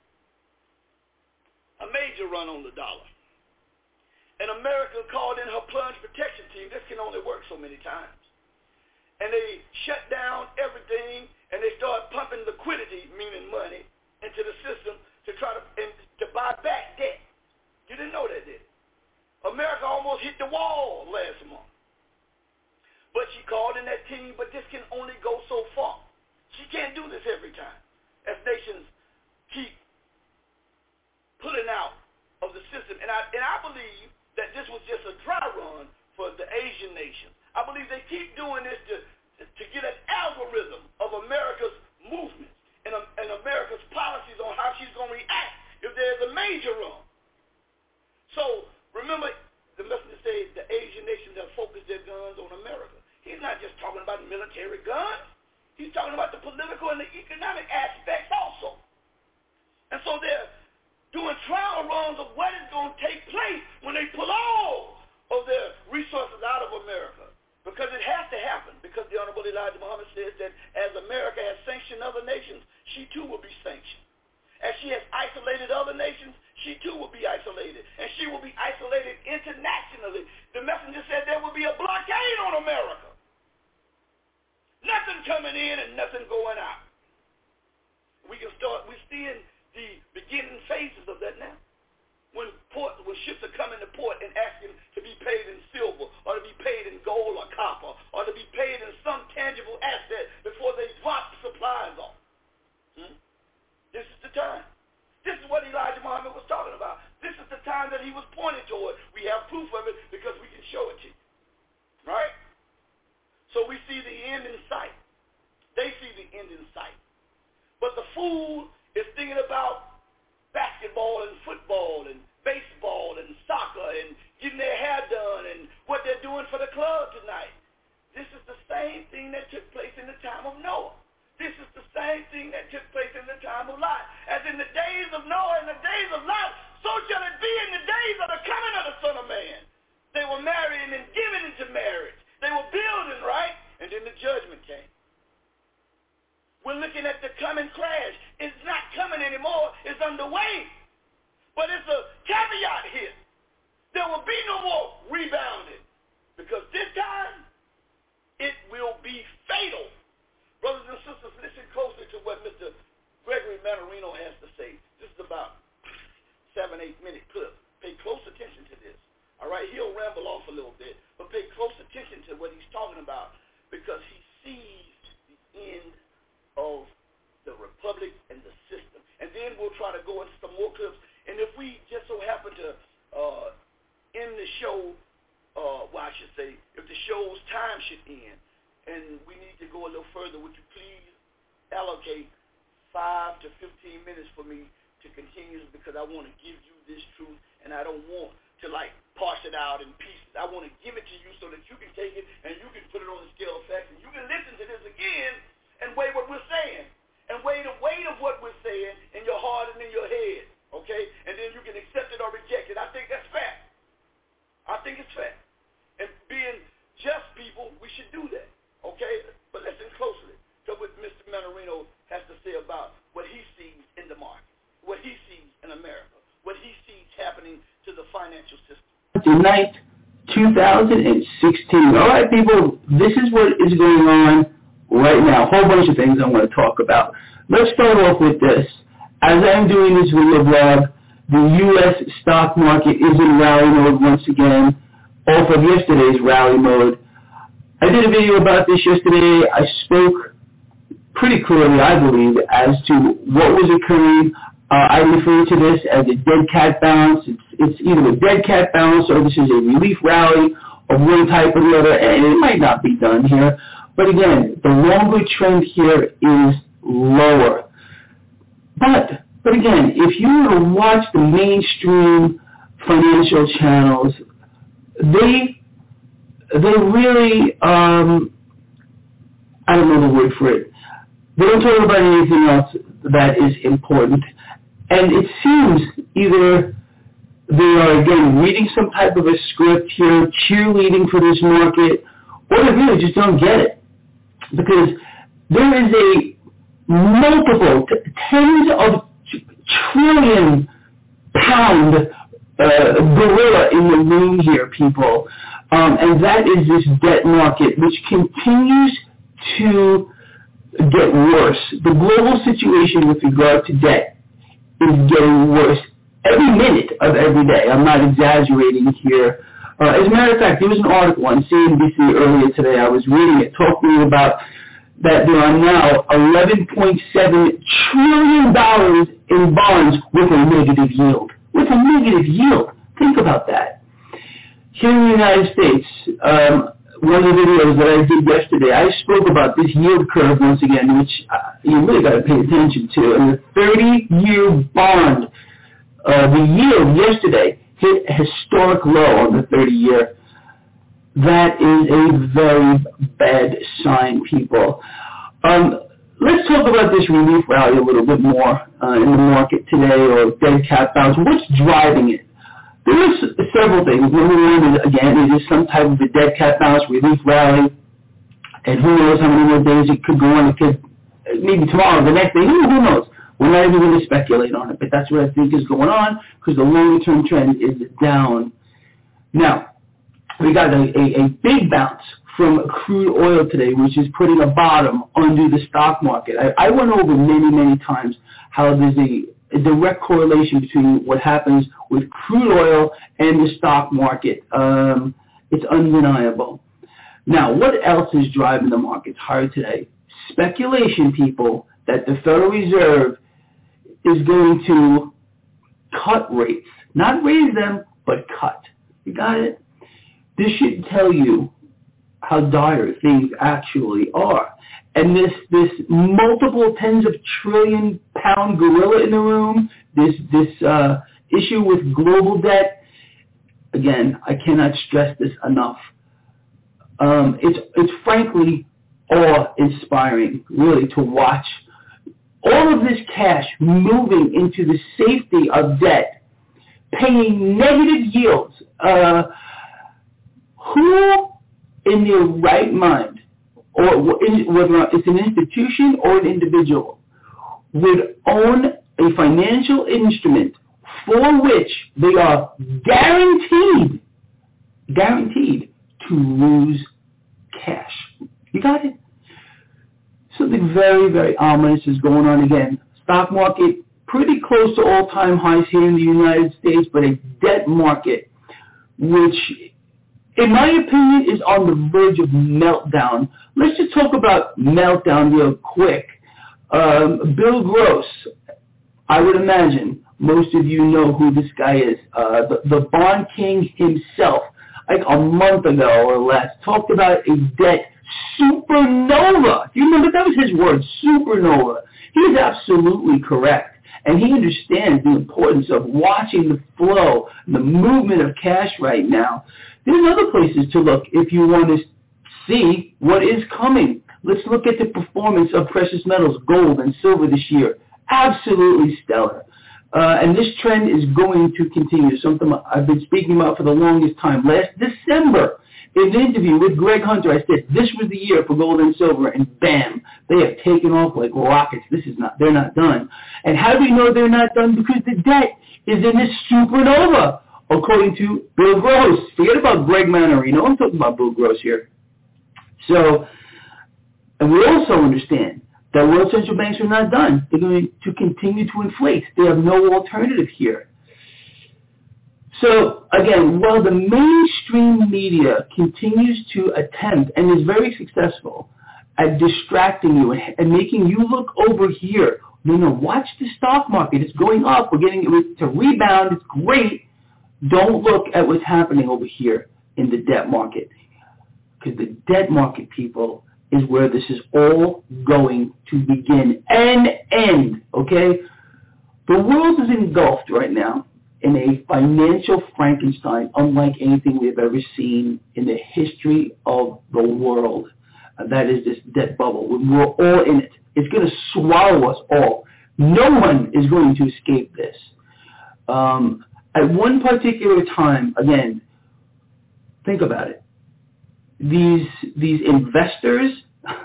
A major run on the dollar. And America called in her plunge protection team. This can only work so many times. And they shut down everything, and they started pumping liquidity, meaning money, into the system to try to and to buy back debt. You didn't know that, did you? America almost hit the wall last month. But she called in that team, but this can only go so far. She can't do this every time, as nations keep pulling out of the system. And I and I believe that this was just a dry run for the Asian nations. I believe they keep doing this to, to, to get an algorithm of America's movements and, um, and America's policies on how she's going to react if there's a major run. So remember, the messenger said the Asian nations have focused their guns on America. He's not just talking about military guns. He's talking about the political and the economic aspects also. And so they're doing trial runs of what is going to take place when they pull all of their resources out of America. Because it has to happen. Because the Honorable Elijah Muhammad says that as America has sanctioned other nations, she too will be sanctioned. As she has isolated other nations, she too will be isolated. And she will be isolated internationally. The messenger said there will be a blockade on America. Nothing coming in and nothing going out. We can start, we're seeing the beginning phases of that now. When port, when ships are coming to port and asking to be paid in silver or to be paid in gold or copper or to be paid in some tangible asset before they drop supplies off. Hmm? This is the time. This is what Elijah Muhammad was talking about. This is the time that he was pointing toward. We have proof of it because we can show it to you. Right? So we see the end in sight. They see the end in sight. But the fool is thinking about basketball and football and baseball and soccer and getting their hair done and what they're doing for the club tonight. This is the same thing that took place in the time of Noah. This is the same thing that took place in the time of Lot. As in the days of Noah and the days of Lot, so shall it be in the days of the coming of the Son of Man. They were marrying and giving into marriage. They were building, right? And then the judgment came. We're looking at the coming crash. It's not coming anymore. It's underway. But it's a caveat here. There will be no more rebounding. Because this time, it will be fatal. Brothers and sisters, listen closely to what Mister Gregory Mannarino has to say. This is about seven, eight minute clip. Pay close attention to this. All right, he'll ramble off a little bit, but pay close attention to what he's talking about because he sees the end of the republic and the system. And then we'll try to go into some more clips. And if we just so happen to uh, end the show, uh, well, I should say, if the show's time should end, and we need to go a little further, would you please allocate five to fifteen minutes for me to continue because I want to give you this truth, and I don't want to, like, parse it out in pieces. I want to give it to you so that you can take it and you can put it on the scale of facts, and you can listen to this again and weigh what we're Marino has to say about what he sees in the market, what he sees in America, what he sees happening to the financial system. Tonight, two thousand sixteen. All right, people, this is what is going on right now. A whole bunch of things I want to talk about. Let's start off with this. As I'm doing this video blog, the U S stock market is in rally mode once again, off of yesterday's rally mode. I did a video about this yesterday. I spoke pretty clearly, I believe, as to what was occurring. Uh, I refer to this as a dead cat bounce. It's, it's either a dead cat bounce or this is a relief rally of one type or the other, and it might not be done here. But again, the longer trend here is lower. But, but again, if you were to watch the mainstream financial channels, they they really, um, I don't know the word for it, they don't talk about anything else that is important. And it seems either they are, again, reading some type of a script here, cheerleading for this market, or they really just don't get it. Because there is a multiple, t- tens of trillion pound uh, gorilla in the room here, people. Um, and that is this debt market, which continues to get worse. The global situation with regard to debt is getting worse every minute of every day. I'm not exaggerating here. Uh, as a matter of fact, there was an article on C N B C earlier today. I was reading it, talking about that there are now eleven point seven trillion dollars in bonds with a negative yield. With a negative yield. Think about that. Here in the United States, um, one of the videos that I did yesterday, I spoke about this yield curve once again, which uh, you really got to pay attention to. And the thirty-year bond, uh, the yield yesterday hit a historic low on the thirty-year. That is a very bad sign, people. Um, let's talk about this relief rally a little bit more uh, in the market today, or dead cat bounce. What's driving it? There is several things. Number one is, again, it is some type of a dead cat bounce relief rally, and who knows how many more days it could go on. It could, maybe tomorrow, the next day, who, who knows? We're not even going to speculate on it, but that's what I think is going on, because the longer-term trend is down. Now, we got a, a, a big bounce from crude oil today, which is putting a bottom under the stock market. I, I went over many, many times how there's a a direct correlation between what happens with crude oil and the stock market. Um, it's undeniable. Now, what else is driving the markets higher today? Speculation, people, that the Federal Reserve is going to cut rates. Not raise them, but cut. You got it? This should tell you how dire things actually are. And this, this multiple tens of trillion pound gorilla in the room, this, this uh, issue with global debt, again, I cannot stress this enough. Um, it's, it's frankly awe-inspiring, really, to watch all of this cash moving into the safety of debt, paying negative yields. Uh, who in their right mind, or whether it's an institution or an individual, would own a financial instrument for which they are guaranteed, guaranteed to lose cash? You got it? Something very, very ominous is going on again. Stock market pretty close to all-time highs here in the United States, but a debt market which, in my opinion, is on the verge of meltdown. Let's just talk about meltdown real quick. Um, Bill Gross, I would imagine most of you know who this guy is. Uh, the, the bond king himself, like a month ago or less, talked about a debt supernova. Do you remember? That was his word, supernova. He is absolutely correct. And he understands the importance of watching the flow, the movement of cash right now. There's other places to look if you want to see what is coming. Let's look at the performance of precious metals, gold and silver this year. Absolutely stellar. Uh, and this trend is going to continue, something I've been speaking about for the longest time. Last December, in an interview with Greg Hunter, I said this was the year for gold and silver, and bam, they have taken off like rockets. This is not, they're not done. And how do we know they're not done? Because the debt is in this supernova, according to Bill Gross. Forget about Greg Mannarino. I'm talking about Bill Gross here. So, and we also understand that world central banks are not done. They're going to continue to inflate. They have no alternative here. So, again, while the mainstream media continues to attempt and is very successful at distracting you and making you look over here, you know, watch the stock market. It's going up. We're getting it to rebound. It's great. Don't look at what's happening over here in the debt market. Because the debt market, people, is where this is all going to begin and end, okay? The world is engulfed right now in a financial Frankenstein unlike anything we have ever seen in the history of the world. Uh, that is this debt bubble. We're all in it. It's going to swallow us all. No one is going to escape this. Um, at one particular time, again, think about it. These these investors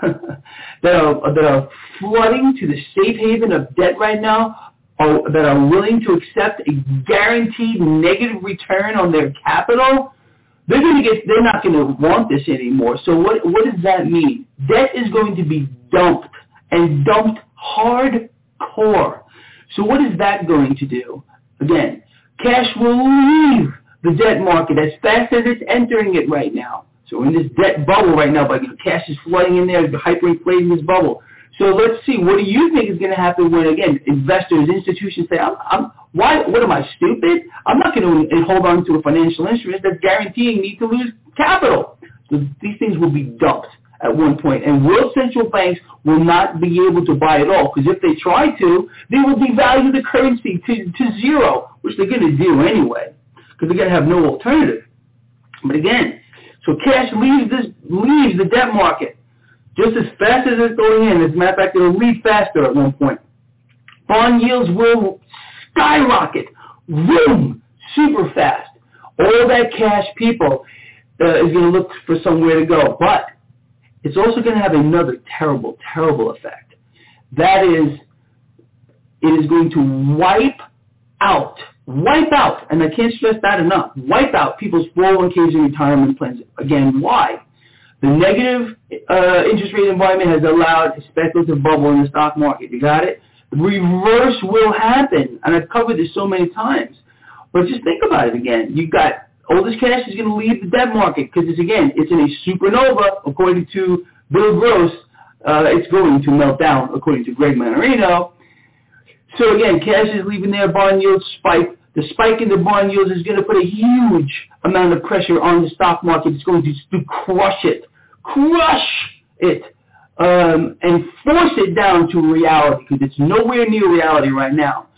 that are that are flooding to the safe haven of debt right now, are, that are willing to accept a guaranteed negative return on their capital, they're going to get. They're not going to want this anymore. So what what does that mean? Debt is going to be dumped and dumped hardcore. So what is that going to do? Again, cash will leave the debt market as fast as it's entering it right now. So we're in this debt bubble right now, but cash is flooding in there, hyperinflating this bubble. So let's see, what do you think is going to happen when, again, investors, institutions say, I'm, I'm, why, what am I, stupid? I'm not going to hold on to a financial instrument that's guaranteeing me to lose capital. So these things will be dumped at one point, and world central banks will not be able to buy it all, because if they try to, they will devalue the currency to, to zero, which they're going to do anyway, because they're going to have no alternative. But again, so cash leaves this leaves the debt market just as fast as it's going in. As a matter of fact, it'll leave faster at one point. Bond yields will skyrocket, boom, super fast. All that cash, people, uh, is going to look for somewhere to go. But it's also going to have another terrible, terrible effect. That is, it is going to wipe out Wipe out, and I can't stress that enough, wipe out people's four oh one k's and retirement plans. Again, why? The negative uh, interest rate environment has allowed a speculative bubble in the stock market. You got it? The reverse will happen, and I've covered this so many times. But just think about it again. You've got all this cash is going to leave the debt market because, it's, again, it's in a supernova, according to Bill Gross. Uh, it's going to melt down, according to Greg Mannarino. So again, cash is leaving there, bond yields spike. The spike in the bond yields is going to put a huge amount of pressure on the stock market. It's going to, to crush it, crush it, um, and force it down to reality, because it's nowhere near reality right now.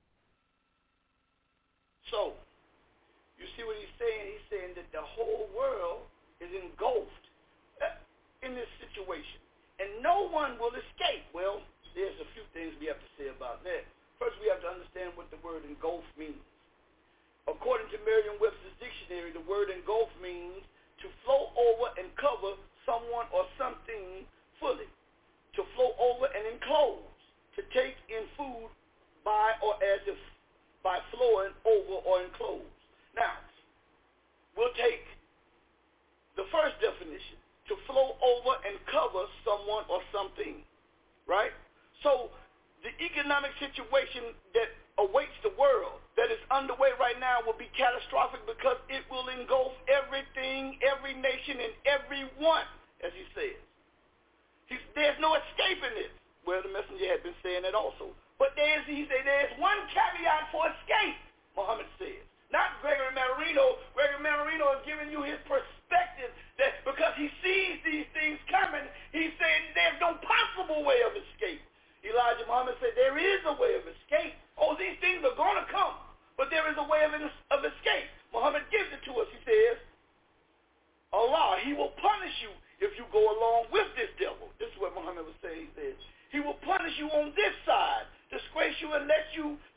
So, you see what he's saying? He's saying that the whole world is engulfed in this situation, and no one will escape. Well, there's a few things we have to say about that. First, we have to understand what the word engulf means. According to Merriam-Webster's dictionary, the word engulf means to flow over and cover someone or something fully, to flow over and enclose, to take in food by or as if by flowing over or enclose. Now, we'll take the first definition, to flow over and cover someone or something, right? So the economic situation that awaits the world, that is underway right now, will be catastrophic because it will engulf everything, every nation, and everyone, as he says. He's, there's no escaping this. Well, the messenger had been saying that also. But there's, he said, there's one caveat for escape, Muhammad says. Not Gregory Mannarino. Gregory Mannarino is giving you his perspective that because he sees these things coming, he's saying there's no possible way of escape. Elijah Muhammad said there is a way of escape. Oh, these things are going to come, but there is a way of, of escape. Muhammad gives it to us. He says, Allah, he will punish you if you go along with this devil. This is what Muhammad was saying. He says, he will punish you on this side, disgrace you and let you disgrace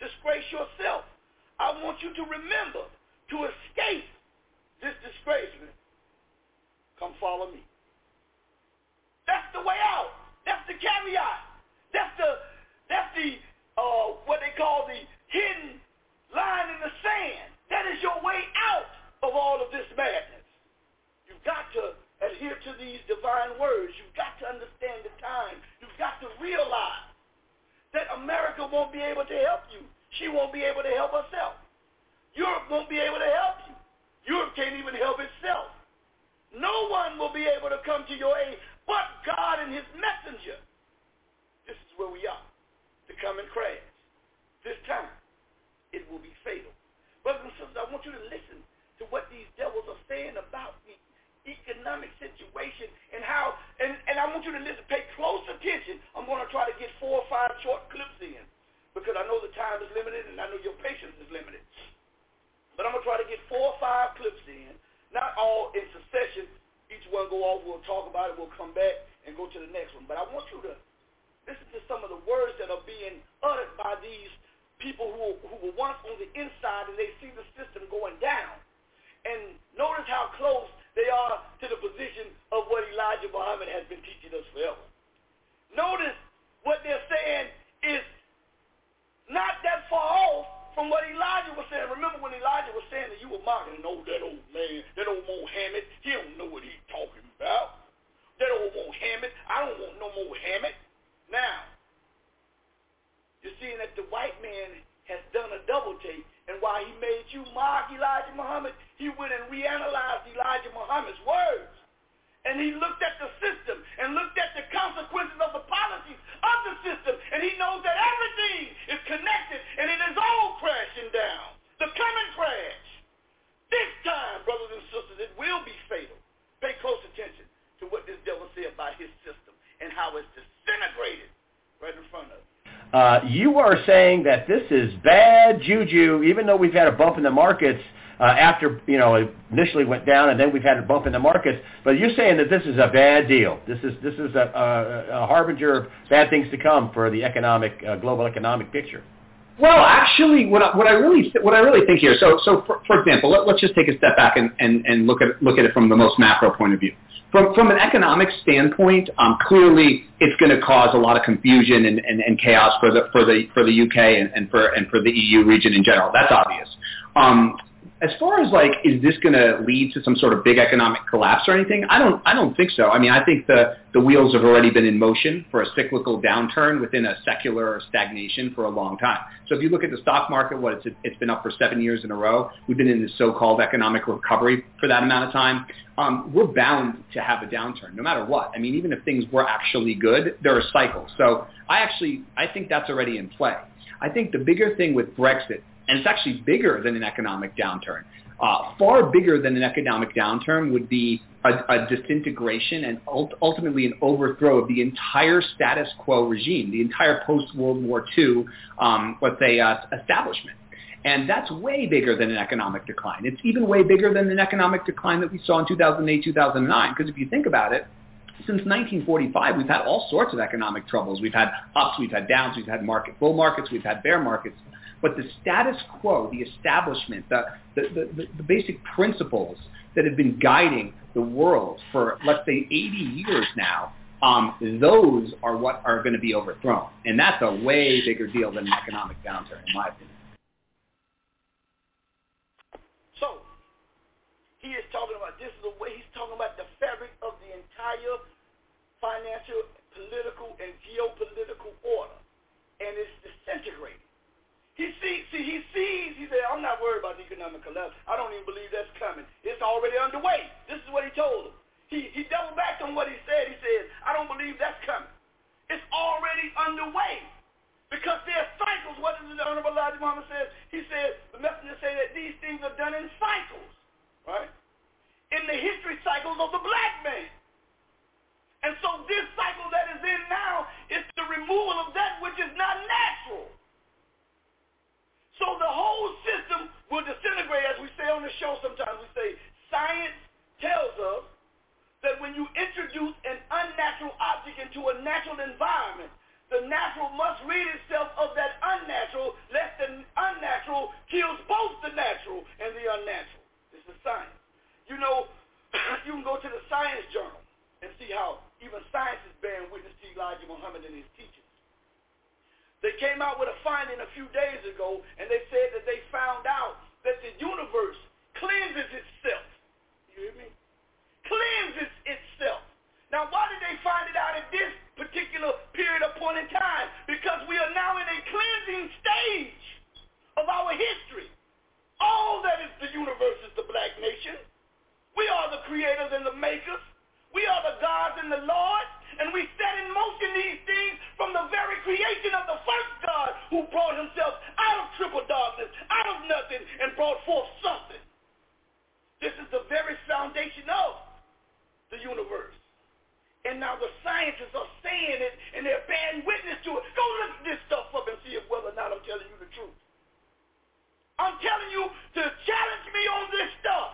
yourself. I want you to remember to escape this disgracement. Come follow me. That's the way out. That's the caveat. That's the that's the uh, what they call the hidden line in the sand. That is your way out of all of this madness. You've got to adhere to these divine words. You've got to understand the time. You've got to realize that America won't be able to help you. She won't be able to help herself. Europe won't be able to help you. Europe can't even help itself. No one will be able to come to your aid but God and his messenger. This is where we are, to come and crash. This time, it will be fatal. Brothers and sisters, I want you to listen to what these devils are saying about the economic situation and how, and, and I want you to listen, pay close attention. I'm going to try to get four or five short clips in because I know the time is limited and I know your patience is limited. But I'm going to try to get four or five clips in, not all in succession. Each one go off, we'll talk about it, we'll come back and go to the next one. But I want you to listen to some of the words that are being uttered by these people who, who were once on the inside and they see the system going down. And notice how close they are to the position of what Elijah Muhammad has been teaching us forever. Notice what they're saying is not that far off from what Elijah was saying. Remember when Elijah was saying that you were mocking, oh, that old man, that old Mohammed, he don't know what he's talking about. That old Mohammed, I don't want no Mohammed. Now, you're seeing that the white man has done a double take, and while he made you mock Elijah Muhammad, he went and reanalyzed Elijah Muhammad's words. And he looked at the system and looked at the consequences of the policies of the system, and he knows that everything is connected, and it is all crashing down. The coming crash. This time, brothers and sisters, it will be fatal. Pay close attention to what this devil said about his system and how it's disintegrated right in front of us. Uh, you are saying that this is bad juju, even though we've had a bump in the markets uh, after, you know, it initially went down and then we've had a bump in the markets. But you're saying that this is a bad deal. This is this is a, a, a harbinger of bad things to come for the economic, uh, global economic picture. Well, actually, what I, what I really what I really think here. So, so for, for example, let, let's just take a step back and, and, and look at look at it from the most macro point of view. From from an economic standpoint, um, clearly it's going to cause a lot of confusion and, and, and chaos for the for the for the U K and, and for and for the E U region in general. That's obvious. Um, as far as like, is this going to lead to some sort of big economic collapse or anything? I don't I don't think so. I mean, I think the the wheels have already been in motion for a cyclical downturn within a secular stagnation for a long time. So if you look at the stock market, what it's it's been up for seven years in a row. We've been in this so-called economic recovery for that amount of time. Um, we're bound to have a downturn, no matter what. I mean, even if things were actually good, there are cycles. So I actually I think that's already in play. I think the bigger thing with Brexit, and it's actually bigger than an economic downturn, uh, far bigger than an economic downturn would be a, a disintegration and ult- ultimately an overthrow of the entire status quo regime, the entire post-World War Two, um, let's say, uh, establishment. And that's way bigger than an economic decline. It's even way bigger than an economic decline that we saw in two thousand eight, two thousand nine, because if you think about it, since nineteen forty-five, we've had all sorts of economic troubles. We've had ups, we've had downs, we've had market bull markets, we've had bear markets. But the status quo, the establishment, the, the, the, the basic principles that have been guiding the world for, let's say, eighty years now, um, those are what are going to be overthrown. And that's a way bigger deal than an economic downturn, in my opinion. So, he is talking about, this is the way he's talking about the fabric of the entire financial, political, and geopolitical order. And it's disintegrating. He sees, see, he sees, he said, I'm not worried about the economic collapse. I don't even believe that's coming. It's already underway. This is what he told him. He, he doubled back on what he said. He said, I don't believe that's coming. It's already underway. Because there are cycles. What does the Honorable Elijah Muhammad say? He said, the messenger say that these things are done in cycles, right? In the history cycles of the black man. And so this cycle that is in now is the removal of that which is not natural. So the whole system will disintegrate, as we say on the show sometimes. We say science tells us that when you introduce an unnatural object into a natural environment, the natural must rid itself of that unnatural, lest the unnatural supernatural kills both the natural and the unnatural. This is science. You know, you can go to the Science Journal and see how even science is bearing witness to Elijah Muhammad and his teachings. They came out with a finding a few days ago, and they said that they found out that the universe cleanses itself. You hear me? Cleanses itself. Now, why did they find it out at this particular period of point in time? Because we are now in a cleansing stage of our history. All that is the universe is the black nation. We are the creators and the makers. We are the gods and the lords, and we set in motion these things from the very creation of the first God who brought himself out of triple darkness, out of nothing, and brought forth something. This is the very foundation of the universe. And now the scientists are saying it, and they're bearing witness to it. Go look this stuff up and see if whether or not I'm telling you the truth. I'm telling you to challenge me on this stuff.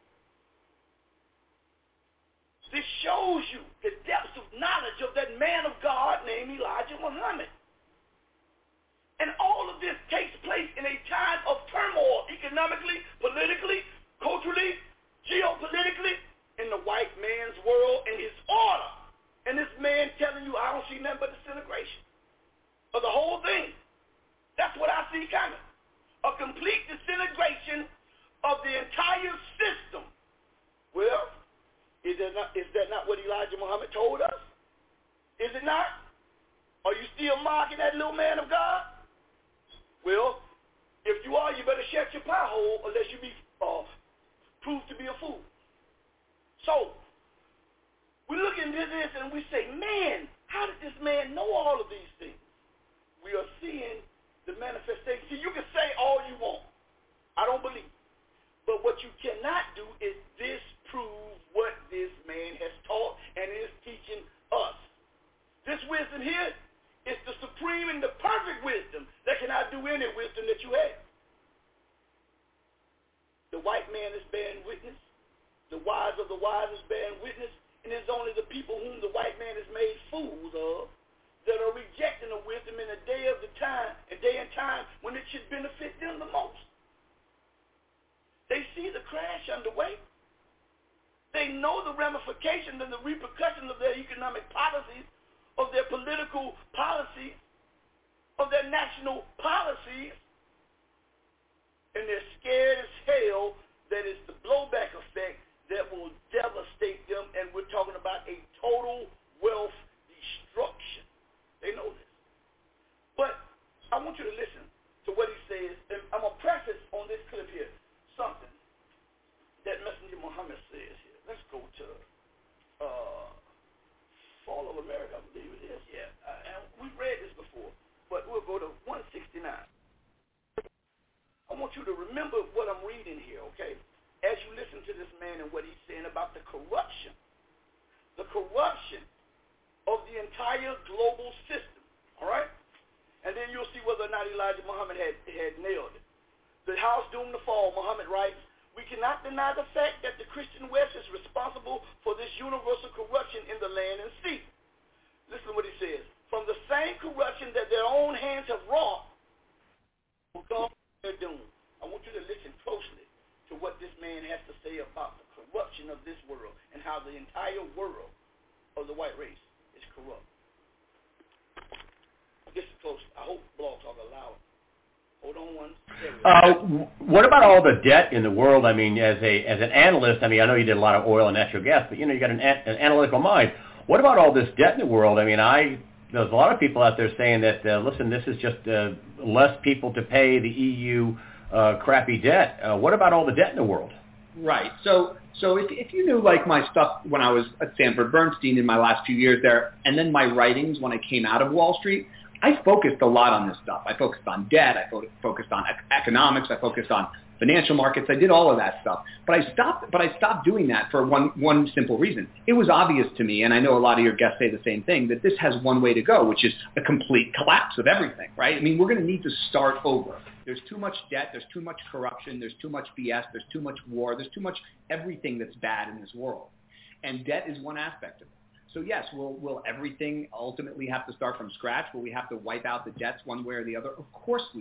This shows you the depths of knowledge of that man of God named Elijah Muhammad. And all of this takes place in a time of turmoil, economically, politically, culturally, geopolitically, in the white man's world and his order. And this man telling you, I don't see nothing but disintegration of the whole thing. That's what I see coming. A complete disintegration of the entire system. Well, is that not, is that not what Elijah Muhammad told us? Is it not? Are you still mocking that little man of God? Well, if you are, you better shut your pie hole unless you be uh, proved to be a fool. So, we look into this and we say, man, how did this man know all of these things? We are seeing the manifestation. See, you can say all you want. I don't believe. But what you cannot do is disprove what this man has taught and is teaching us. This wisdom here is the supreme and the perfect wisdom that cannot do any wisdom that you have. The white man is bearing witness. The wise of the wise is bearing witness. And it's only the people whom the white man has made fools of that are rejecting the wisdom in a day of the time, a day and time when it should benefit them the most. They see the crash underway. They know the ramifications and the repercussions of their economic policies, of their political policies, of their national policies, and they're scared as hell that it's the blowback effect that will devastate them, and we're talking about a total wealth destruction. They know this. But I want you to listen to what he says, and I'm going to preface on this clip here something that Messenger Muhammad says here. Let's go to uh, Fall of America, I believe it is. Yeah, uh, and we've read this before, but we'll go to one sixty-nine. I want you to remember what I'm reading here, okay? As you listen to this man and what he's saying about the corruption, the corruption of the entire global system, all right? And then you'll see whether or not Elijah Muhammad had, had nailed it. The house doomed to fall, Muhammad writes, we cannot deny the fact that the Christian West is responsible for this universal corruption in the land and sea. Listen to what he says. From the same corruption that their own hands have wrought will come their doom. I want you to listen closely to what this man has to say about the corruption of this world and how the entire world of the white race is corrupt. Listen close. I hope Blog Talk allow it. Hold on one second. Uh, what about all the debt in the world? I mean, as a as an analyst, I mean, I know you did a lot of oil and natural gas, but you know, you got an, an analytical mind. What about all this debt in the world? I mean, I there's a lot of people out there saying that, uh, listen, this is just uh, less people to pay the E U uh, crappy debt. Uh, what about all the debt in the world? Right. So so if if you knew like my stuff when I was at Sanford Bernstein in my last few years there, and then my writings when I came out of Wall Street, I focused a lot on this stuff. I focused on debt. I focused on economics. I focused on financial markets. I did all of that stuff. But I stopped. But I stopped doing that for one one simple reason. It was obvious to me, and I know a lot of your guests say the same thing, that this has one way to go, which is a complete collapse of everything. Right? I mean, we're going to need to start over. There's too much debt. There's too much corruption. There's too much B S. There's too much war. There's too much everything that's bad in this world, and debt is one aspect of it. So yes, will will everything ultimately have to start from scratch? Will we have to wipe out the debts one way or the other? Of course we will.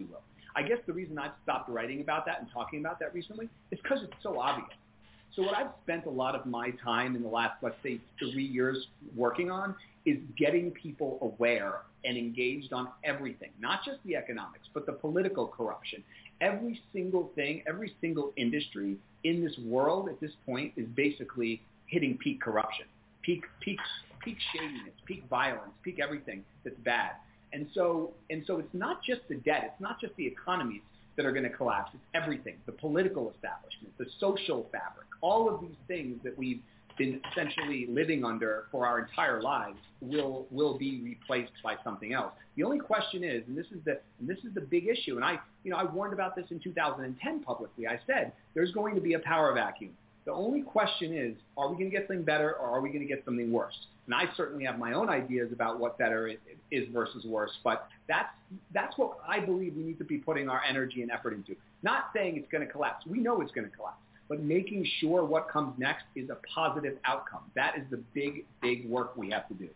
I guess the reason I've stopped writing about that and talking about that recently is because it's so obvious. So what I've spent a lot of my time in the last, let's say, three years working on is getting people aware and engaged on everything, not just the economics, but the political corruption. Every single thing, every single industry in this world at this point is basically hitting peak corruption, peak, peak, peak shadiness, peak violence, peak everything that's bad. And so, and so it's not just the debt, it's not just the economies that are going to collapse, it's everything, the political establishment, the social fabric, all of these things that we've been essentially living under for our entire lives will will be replaced by something else. The only question is, and this is the and this is the big issue, and I you know I warned about this in two thousand ten publicly. I said there's going to be a power vacuum. The only question is, are we going to get something better or are we going to get something worse? And I certainly have my own ideas about what better is versus worse, but that's that's what I believe we need to be putting our energy and effort into. Not saying it's going to collapse. We know it's going to collapse. But making sure what comes next is a positive outcome. That is the big, big work we have to do.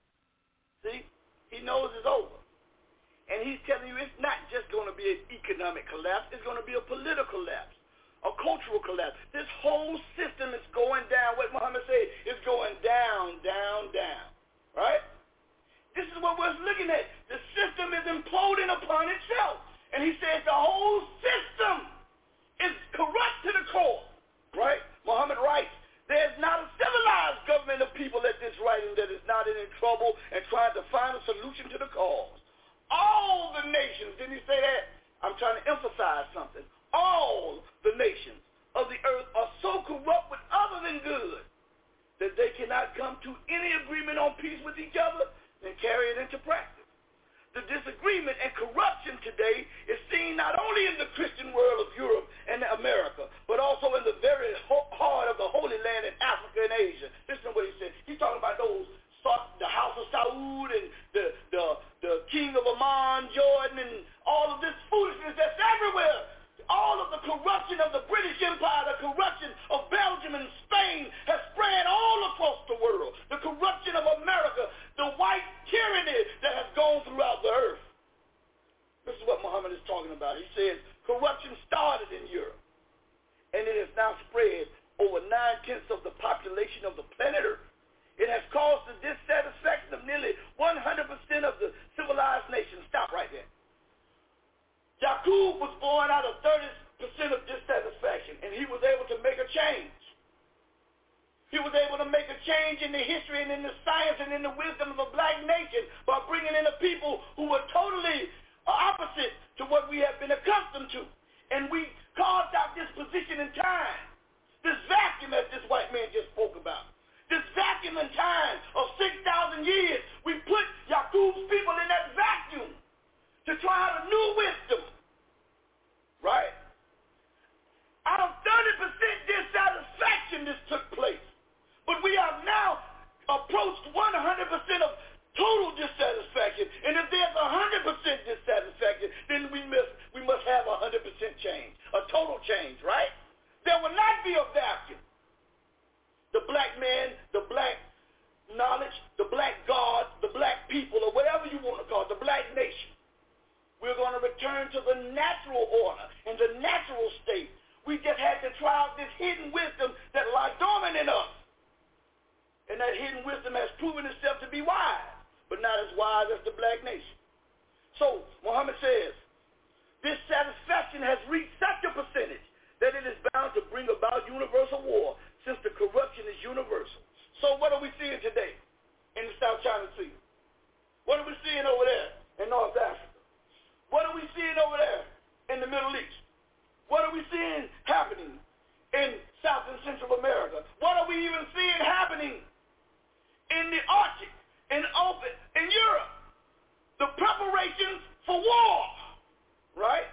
See, he knows it's over. And he's telling you it's not just going to be an economic collapse. It's going to be a political collapse, a cultural collapse. This whole system is going down. What Muhammad said is going down, down, down. Right? This is what we're looking at. The system is imploding upon itself. And he says the whole system is corrupt to the core, right? Muhammad writes, there's not a civilized government of people at this writing that is not in trouble and trying to find a solution to the cause. All the nations, didn't he say that? I'm trying to emphasize something. All the nations of the earth are so corrupt with other than good that they cannot come to any agreement on peace with each other and carry it into practice. The disagreement and corruption today is seen not only in the Christian world of Europe and America, but also in the very heart of the Holy Land in Africa and Asia. Listen to what he said. He's talking about those, the House of Saud and the, the, the King of Amman, Jordan, and all of this foolishness that's everywhere. All of the corruption of the British Empire, the corruption of Belgium and Spain has spread all across the world. The corruption of America, the white tyranny that has gone throughout the earth. This is what Muhammad is talking about. He says corruption started in Europe, and it has now spread over nine-tenths of the population of the planet Earth. It has caused the dissatisfaction of nearly one hundred percent of the civilized nations. Stop right there. Yaqub was born out of thirty percent of dissatisfaction, and he was able to make a change. He was able to make a change in the history and in the science and in the wisdom of the black nation by bringing in a people who were totally opposite to what we have been accustomed to. And we carved out this position in time, this vacuum that this white man just spoke about. This vacuum in time of six thousand years, we put Yaqub's people in that vacuum to try out a new wisdom, right? Out of thirty percent dissatisfaction this took place. But we have now approached one hundred percent of total dissatisfaction. And if there's one hundred percent dissatisfaction, then we must, we must have one hundred percent change, a total change, right? There will not be a vacuum. The black man, the black knowledge, the black God, the black people, or whatever you want to call it, the black nation. We're going to return to the natural order and the natural state. We just had to try out this hidden wisdom that lies dormant in us. And that hidden wisdom has proven itself to be wise, but not as wise as the black nation. So, Muhammad says, this satisfaction has reached such a percentage that it is bound to bring about universal war, since the corruption is universal. So what are we seeing today in the South China Sea? What are we seeing over there in North Africa? What are we seeing over there in the Middle East? What are we seeing happening in South and Central America? What are we even seeing happening in the Arctic, in open, in Europe? The preparations for war, right?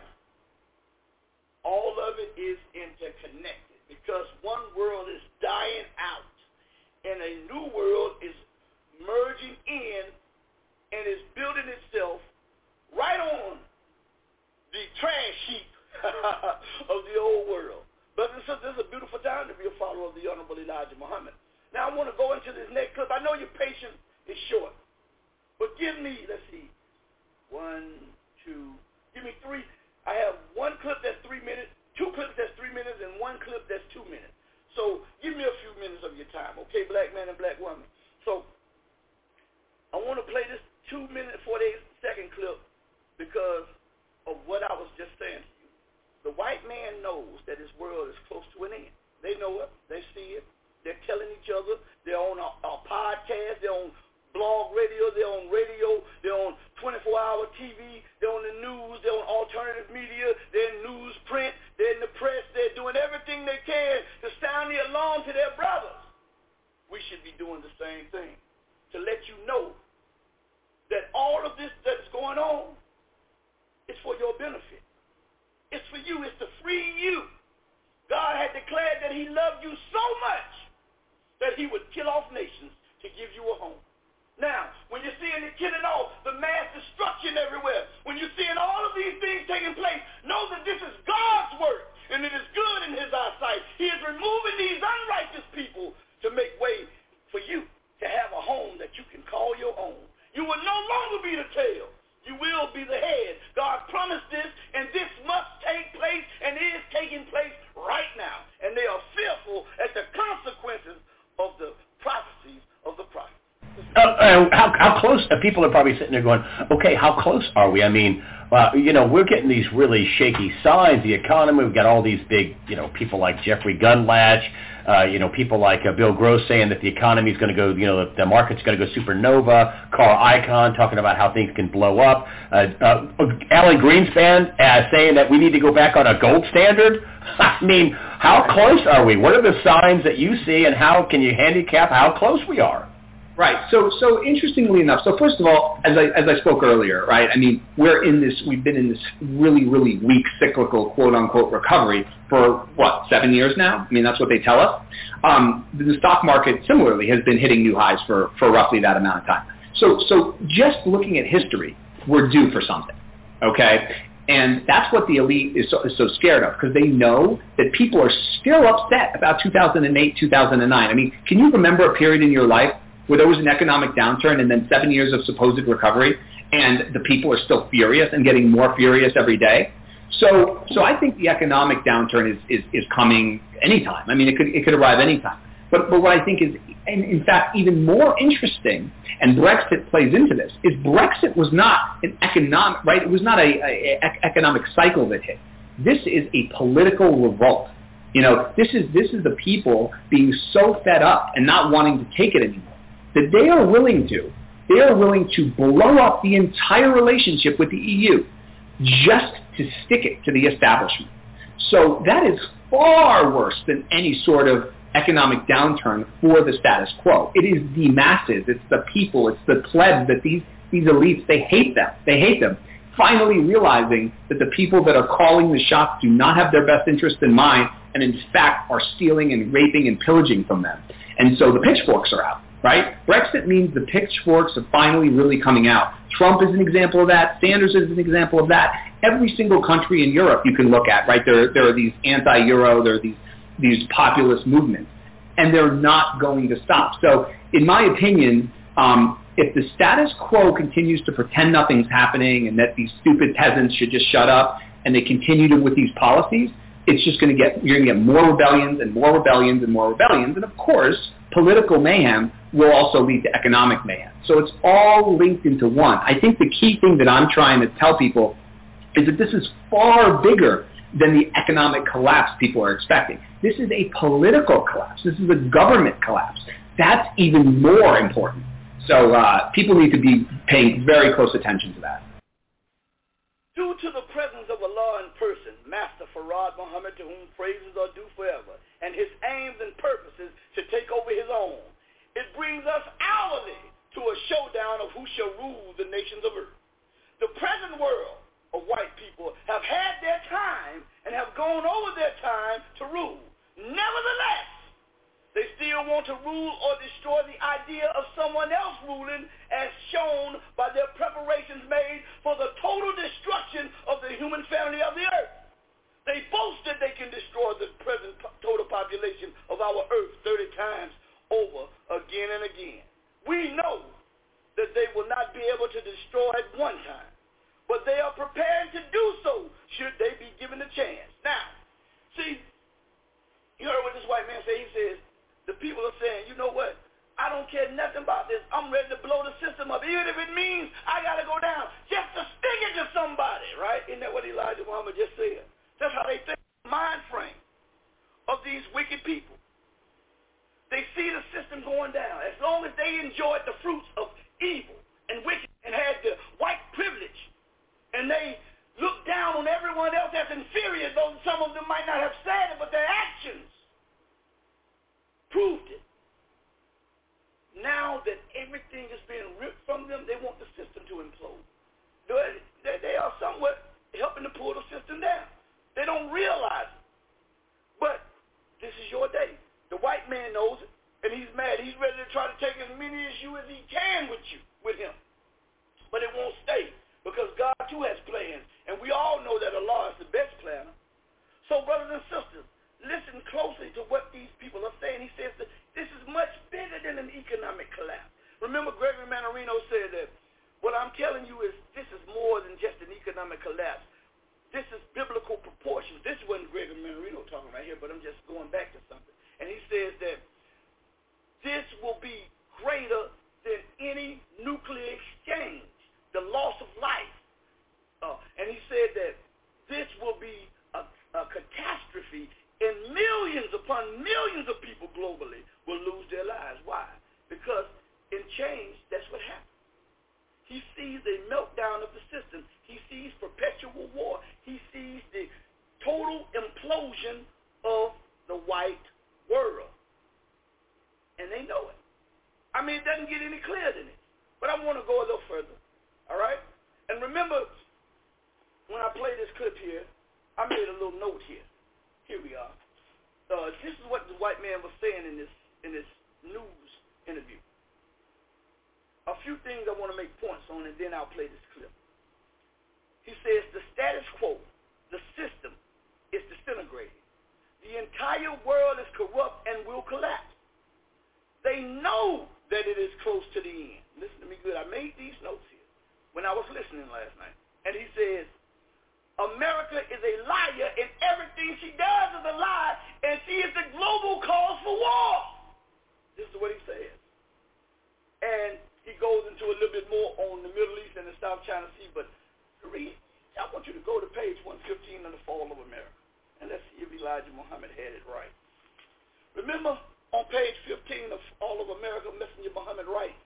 All of it is interconnected because one world is dying out and a new world is merging in and is building itself right on the trash heap of the old world. But this is a beautiful time to be a follower of the Honorable Elijah Muhammad. Now I want to go into this next clip. I know your patience is short, but give me, let's see, one, two, give me three. I So give me a few minutes of your time, okay, black man and black woman. So I want to play this two minute, forty-eight second clip because of what I was just saying to you. The white man knows that his world is close to an end. They know it. They see it. They're telling each other. They're on a, a podcast. They're on blog radio. They're on radio. They're on twenty-four hour T V. They're on the news. They're on alternative media. They're in newsprint. They're in the press. They're doing everything they can to sound the alarm to their brothers. We should be doing the same thing to let you know that all of this that's going on is for your benefit. It's for you. It's to free you. God had declared that he loved you so much that he would kill off nations to give you a home. Now, when you're seeing it killing off, the mass destruction everywhere, when you're seeing all of these things taking place, know that this is God's work, and it is good in his eyesight. He is removing these unrighteous people to make way for you to have a home that you can call your own. You will no longer be the tail. You will be the head. God promised this, and this must take place, and is taking place right now. And they are fearful at the consequences of the prophecies of the prophet. Uh, uh, how, how close? Uh, people are probably sitting there going, okay, how close are we? I mean, uh, you know, we're getting these really shaky signs. The economy, we've got all these big, you know, people like Jeffrey Gundlach, uh, you know, people like uh, Bill Gross saying that the economy is going to go, you know, the, the market's going to go supernova. Carl Icahn talking about how things can blow up. Uh, uh, Alan Greenspan uh, saying that we need to go back on a gold standard. I mean, how close are we? What are the signs that you see, and how can you handicap how close we are? Right. So, so interestingly enough, so first of all, as I as I spoke earlier, right? I mean, we're in this. We've been in this really, really weak cyclical quote unquote recovery for what seven years now. I mean, that's what they tell us. Um, the stock market similarly has been hitting new highs for for roughly that amount of time. So, so just looking at history, we're due for something. Okay. And that's what the elite is so, is so scared of, because they know that people are still upset about two thousand eight, two thousand nine. I mean, can you remember a period in your life where there was an economic downturn and then seven years of supposed recovery, and the people are still furious and getting more furious every day? So, so I think the economic downturn is, is, is coming anytime. I mean, it could it could arrive anytime. But but what I think is, in, in fact, even more interesting, and Brexit plays into this, is Brexit was not an economic, right? It was not a, a, a economic cycle that hit. This is a political revolt. You know, this is this is the people being so fed up and not wanting to take it anymore that they are willing to, they are willing to blow up the entire relationship with the E U just to stick it to the establishment. So that is far worse than any sort of economic downturn for the status quo. It is the masses, it's the people, it's the plebs, that these, these elites, they hate them. They hate them. Finally realizing that the people that are calling the shots do not have their best interest in mind, and in fact are stealing and raping and pillaging from them. And so the pitchforks are out. Right? Brexit means the pitchforks are finally really coming out. Trump is an example of that. Sanders is an example of that. Every single country in Europe you can look at, right? There, there are these anti-Euro, there are these, these populist movements, and they're not going to stop. So in my opinion, um, if the status quo continues to pretend nothing's happening and that these stupid peasants should just shut up and they continue to, with these policies, it's just going to get, you're going to get more rebellions and more rebellions and more rebellions. And of course, political mayhem will also lead to economic mayhem. So it's all linked into one. I think the key thing that I'm trying to tell people is that this is far bigger than the economic collapse people are expecting. This is a political collapse. This is a government collapse. That's even more important. So uh, people need to be paying very close attention to that. Due to the presence of Allah in person, Master Farad Muhammad, to whom praises are due forever, and his aims and purposes to take over his own, it brings us hourly to a showdown of who shall rule the nations of earth. The present world of white people have had their time and have gone over their time to rule. Nevertheless, they still want to rule or destroy the idea of someone else ruling, as shown by their preparations made for the total destruction of the human family of the earth. They boast that they can destroy the present total population of our earth thirty times over again and again. We know that they will not be able to destroy it one time, but they are prepared to do so should they be given a chance. Now, see, you heard what this white man said. He And they look down on everyone else as inferior, though some of them might not have said it, but their actions proved it. Now that everything is being ripped from them, they want the system to implode. They, they are somewhat helping to pull the system down. They don't realize it. But this is your day. The white man knows it, and he's mad. He's ready to try to take as many as you as he can with you, with him. But it won't stay, because God too has plans. And we all know that Allah is the best planner. So brothers and sisters, listen closely to what these people are saying. He says that this is much bigger than an economic collapse. Remember, Gregory Mannarino said that what I'm telling you is this is more than just an economic collapse. This is biblical proportions. This wasn't Gregory Mannarino talking right here, but I'm just going back to something. And he says that this will be greater than any nuclear exchange, the loss of life. Uh, and he said that this will be a, a catastrophe, and millions upon millions of people globally will lose their lives. Why? Because in change, that's what happens. He sees a meltdown of the system. He sees perpetual war. He sees the total implosion of the white world. And they know it. I mean, it doesn't get any clearer than it. But I want to go a little further. All right? And remember, when I play this clip here, I made a little note here. Here we are. Uh, this is what the white man was saying in this in this news interview. A few things I want to make points on, and then I'll play this clip. He says the status quo, the system, is disintegrating. The entire world is corrupt and will collapse. They know that it is close to the end. Listen to me good. I made these notes here when I was listening last night. And he says, America is a liar, and everything she does is a lie, and she is the global cause for war. This is what he says. And he goes into a little bit more on the Middle East and the South China Sea, but read, I want you to go to page one fifteen of The Fall of America, and let's see if Elijah Muhammad had it right. Remember, on page fifteen of All of America, Messenger Muhammad writes,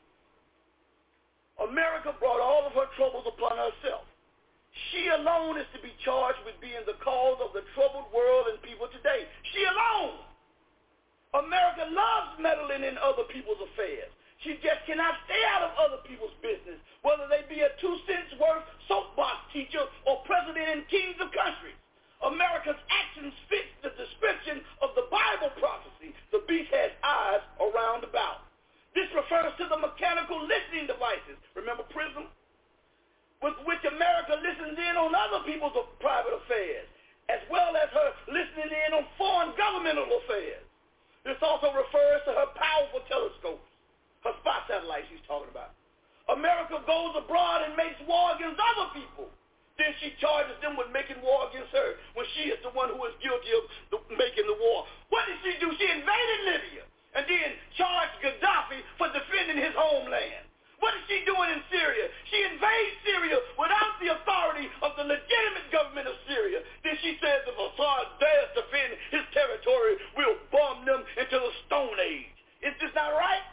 America brought all of her troubles upon herself. She alone is to be charged with being the cause of the troubled world and people today. She alone. America loves meddling in other people's affairs. She just cannot stay out of other people's business, whether they be a two cents worth soapbox teacher or president and kings of countries. America's actions fit the description of the Bible prophecy. The beast has eyes around about. This refers to the mechanical listening devices. Remember PRISM? With which America listens in on other people's private affairs, as well as her listening in on foreign governmental affairs. This also refers to her powerful telescopes, her spy satellites he's talking about. America goes abroad and makes war against other people. Then she charges them with making war against her when she is the one who is guilty of the, making the war. What did she do? She invaded Libya and then charged Gaddafi for defending his homeland. What is she doing in Syria? She invades Syria without the authority of the legitimate government of Syria. Then she says if Assad dares defend his territory, we'll bomb them into the Stone Age. Is this not right?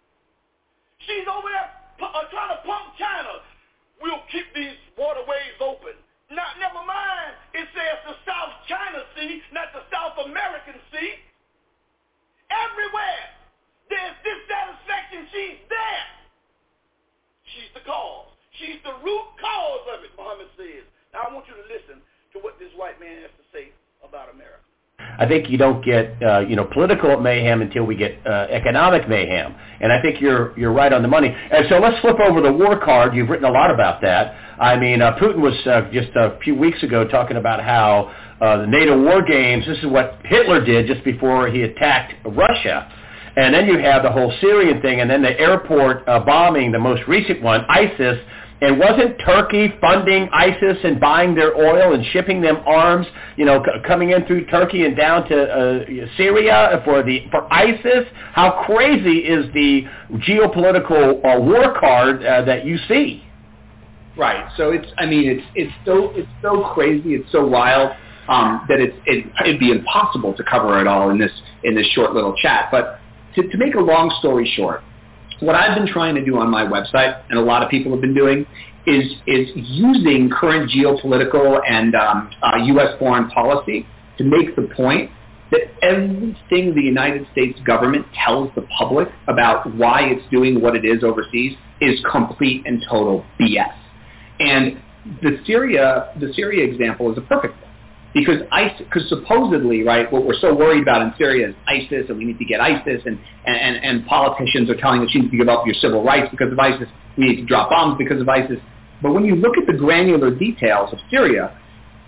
She's over there uh, trying to pump China. We'll keep these waterways open. Not, never mind, it says the South China Sea, not the South American Sea. Everywhere there's dissatisfaction, she's there. She's the cause. She's the root cause of it, Muhammad says. Now I want you to listen to what this white man has to say about America. I think you don't get, uh, you know, political mayhem until we get uh, economic mayhem, and I think you're you're right on the money. And so let's flip over the war card. You've written a lot about that. I mean, uh, Putin was uh, just a few weeks ago talking about how uh, the NATO war games. This is what Hitler did just before he attacked Russia. And then you have the whole Syrian thing, and then the airport uh, bombing, the most recent one, ISIS. And wasn't Turkey funding ISIS and buying their oil and shipping them arms, you know, c- coming in through Turkey and down to uh, Syria for the for ISIS? How crazy is the geopolitical uh, war card uh, that you see? Right. So it's, I mean, it's it's so it's so crazy, it's so wild um, that it's it, it'd be impossible to cover it all in this in this short little chat. But to, to make a long story short, what I've been trying to do on my website, and a lot of people have been doing, is is using current geopolitical and um, uh, U S foreign policy to make the point that everything the United States government tells the public about why it's doing what it is overseas is complete and total B S. And the Syria the Syria example is a perfect one. Because ISIS, because supposedly, right, what we're so worried about in Syria is ISIS, and we need to get ISIS, and, and, and politicians are telling us you need to give up your civil rights because of ISIS, we need to drop bombs because of ISIS. But when you look at the granular details of Syria,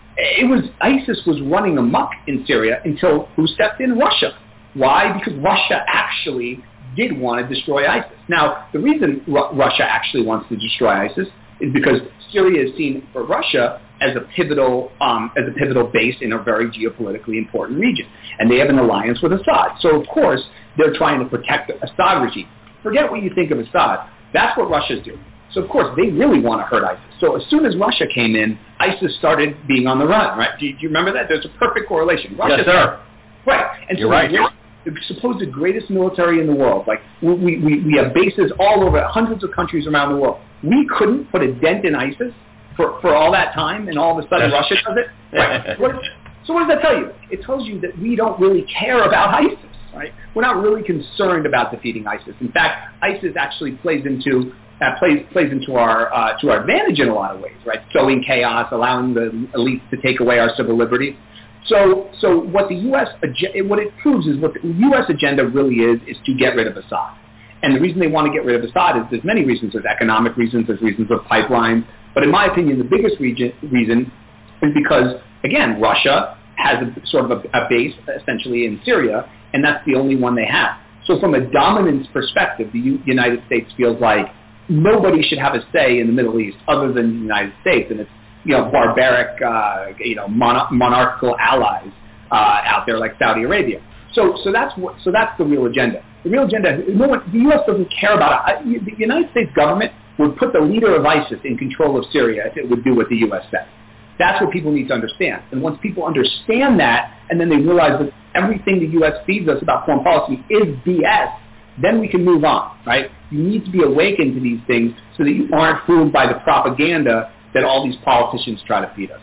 it was ISIS was running amok in Syria until who stepped in? Russia. Why? Because Russia actually did want to destroy ISIS. Now, the reason Ru- Russia actually wants to destroy ISIS is because Syria is seen for Russia as a pivotal um, as a pivotal base in a very geopolitically important region, and they have an alliance with Assad. So of course they're trying to protect the Assad regime. Forget what you think of Assad. That's what Russia's doing. So of course they really want to hurt ISIS. So as soon as Russia came in, ISIS started being on the run. Right? Do you, do you remember that? There's a perfect correlation. Russia, yes, sir. Right. And so You're right. The supposed greatest military in the world. Like we, we, we have bases all over hundreds of countries around the world. We couldn't put a dent in ISIS for, for all that time, and all of a sudden Russia does it. Right. What, so what does that tell you? It tells you that we don't really care about ISIS. Right? We're not really concerned about defeating ISIS. In fact, ISIS actually plays into uh, plays plays into our uh, to our advantage in a lot of ways. Right? Sowing chaos, allowing the elites to take away our civil liberties. So, so what the U S what it proves is what the U S agenda really is is to get rid of Assad. And the reason they want to get rid of Assad is there's many reasons. There's economic reasons. There's reasons of pipelines. But in my opinion, the biggest region, reason is because, again, Russia has a, sort of a, a base essentially in Syria, and that's the only one they have. So from a dominance perspective, the U- United States feels like nobody should have a say in the Middle East other than the United States, and it's you know barbaric, uh, you know mon- monarchical allies uh, out there like Saudi Arabia. So, so that's what. So that's the real agenda. The real agenda. No one, the U S doesn't care about it. The United States government would put the leader of ISIS in control of Syria if it would do what the U S says. That's what people need to understand. And once people understand that, and then they realize that everything the U S feeds us about foreign policy is B S, then we can move on. Right? You need to be awakened to these things so that you aren't fooled by the propaganda that all these politicians try to feed us.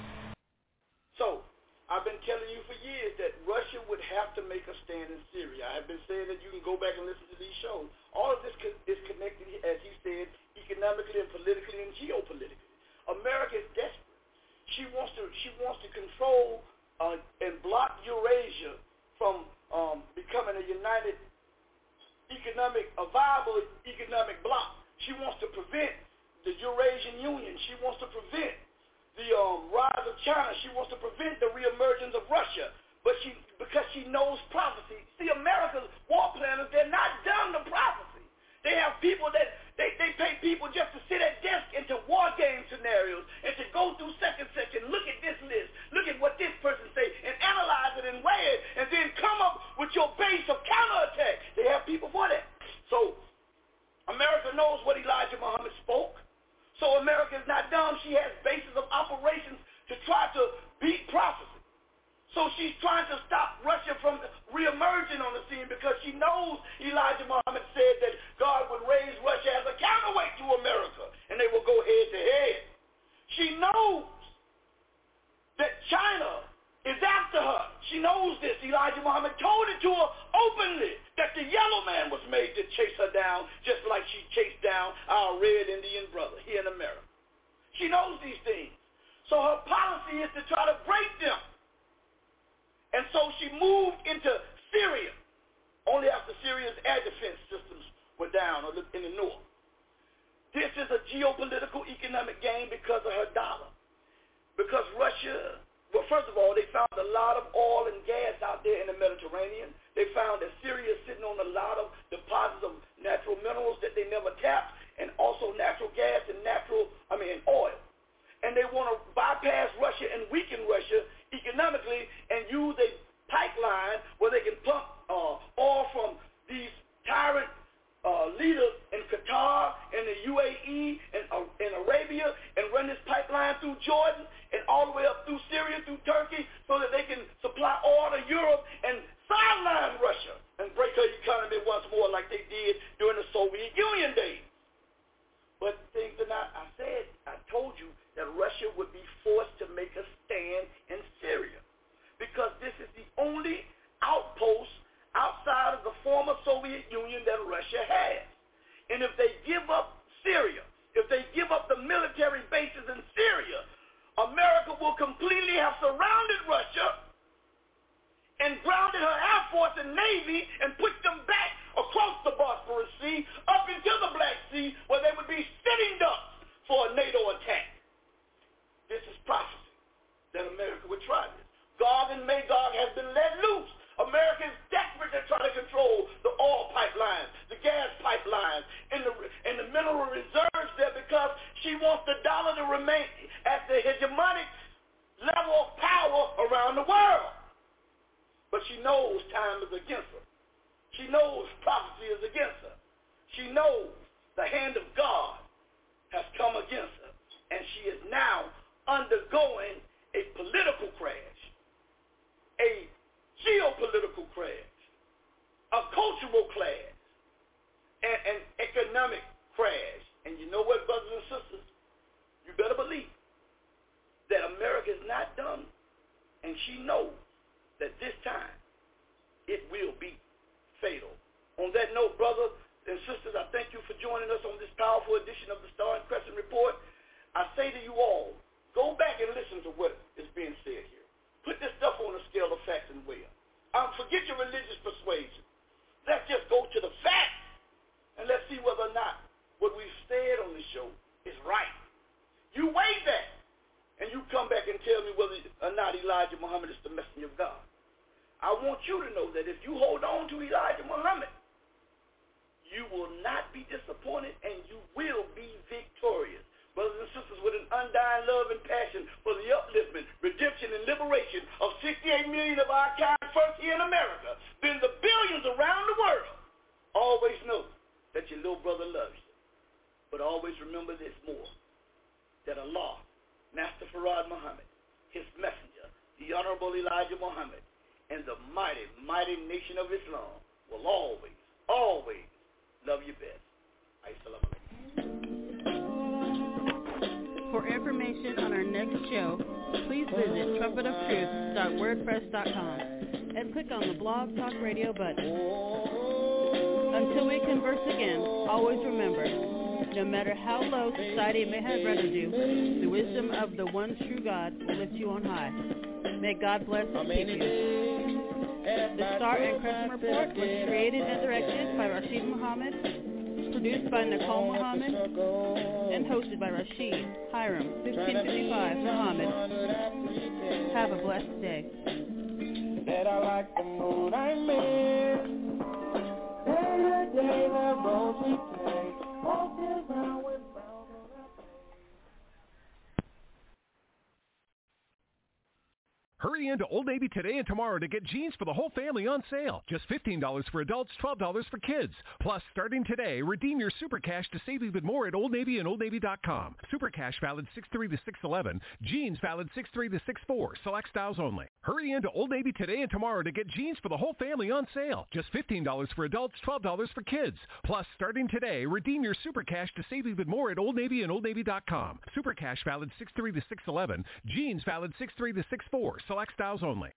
So, I've been telling you for years that Russia would have to make a stand in Syria. I have been saying that you can go back and listen to these shows. All of this is connected, as you said, economically and politically and geopolitically. America is desperate. She wants to she wants to control uh, and block Eurasia from um, becoming a united economic, a viable economic bloc. She wants to prevent the Eurasian Union. She wants to prevent the um, rise of China. She wants to prevent the reemergence of Russia. But she, because she knows prophecy. See, America's war planners, they're not dumb to prophecy. They have people that, they, they pay people just to sit at desk into war game scenarios and to go through second section, look at this list, look at what this person say, and analyze it and weigh it, and then come up with your base of counterattack. They have people for that. So, America knows what Elijah Muhammad spoke. So America is not dumb. She has bases of operations to try to beat prophecy. So she's trying to stop Russia from reemerging on the scene because she knows Elijah Muhammad said that God would raise Russia as a counterweight to America, and they will go head to head. She knows that China is after her. She knows this. Elijah Muhammad told it to her openly that the yellow man was made to chase her down just like she chased down our red Indian brother here in America. She knows these things. So her policy is to try to break them. And so she moved into Syria only after Syria's air defense systems were down in the north. This is a geopolitical economic game because of her dollar. Because Russia, well, first of all, they found a lot of oil and gas out there in the Mediterranean. They found that Syria is sitting on a lot of deposits of natural minerals that they never tapped, and also natural gas and natural, I mean, oil. And they want to bypass Russia and weaken Russia economically and use a pipeline where they can pump uh, oil from these tyrant uh, leaders in Qatar and the U A E and uh, in Arabia and run this pipeline through Jordan and all the way up through Syria, through Turkey, so that they can supply oil to Europe and sideline Russia and break her economy once more like they did during the Soviet Union days. But things are not, I said, I told you that Russia would be forced to make a stand in Syria because this is the only outpost outside of the former Soviet Union that Russia has. And if they give up Syria, if they give up the military bases in Syria, America will completely have surrounded Russia and grounded her Air Force and Navy and put them back across the Bosphorus Sea up into the Black Sea where they would be sitting ducks for a NATO attack. This is prophecy that America would try this. Gog and Magog has been let loose. America is desperate to try to control the oil pipelines, the gas pipelines, and the, and the mineral reserves there because she wants the dollar to remain at the hegemonic level of power around the world. But she knows time is against her. She knows prophecy is against her. She knows the hand of God has come against her. And she is now undergoing a political crash, a geopolitical crash, a cultural crash, and an economic crash. And you know what, brothers and sisters? You better believe that America is not done. And she knows that this time it will be fatal. On that note, brothers and sisters, I thank you for joining us on this powerful edition of the Star and Crescent Report. I say to you all, go back and listen to what is being said here. Put this stuff on a scale of facts and will. Um, forget your religious persuasion. Let's just go to the facts, and let's see whether or not what we've said on this show is right. You weigh that, and you come back and tell me whether or not Elijah Muhammad is the messenger of God. I want you to know that if you hold on to Elijah Muhammad, you will not be disappointed and you will be victorious. Brothers and sisters, with an undying love and passion for the upliftment, redemption, and liberation of sixty-eight million of our kind first here in America, then the billions around the world, always know that your little brother loves you. But always remember this more, that Allah, Master Farad Muhammad, his messenger, the Honorable Elijah Muhammad, and the mighty, mighty nation of Islam will always, always love you best. Assalamu alaikum. For information on our next show, please visit trumpet of truth dot wordpress dot com and click on the Blog Talk Radio button. Until we converse again, always remember, no matter how low society may have rendered you, the wisdom of the one true God will lift you on high. May God bless and keep you. The Star and Crescent Report was created and directed by Rashid Muhammad, produced by Nicole Muhammad, and hosted by Rashid Hiram, fifteen fifty-five Muhammad. Have a blessed day. That I like the mood I'm in. Day to day the roads we take, walking around with Hurry into Old Navy today and tomorrow to get jeans for the whole family on sale. Just fifteen dollars for adults, twelve dollars for kids. Plus, starting today, redeem your Super Cash to save even more at Old Navy and Old Navy dot com. Super Cash valid six three to six eleven. Jeans valid six three to six four. Select styles only. Hurry into Old Navy today and tomorrow to get jeans for the whole family on sale. Just fifteen dollars for adults, twelve dollars for kids. Plus, starting today, redeem your Super Cash to save even more at Old Navy and Old Navy dot com. Super Cash valid six three to six eleven. Jeans valid six three to six four. Select styles only.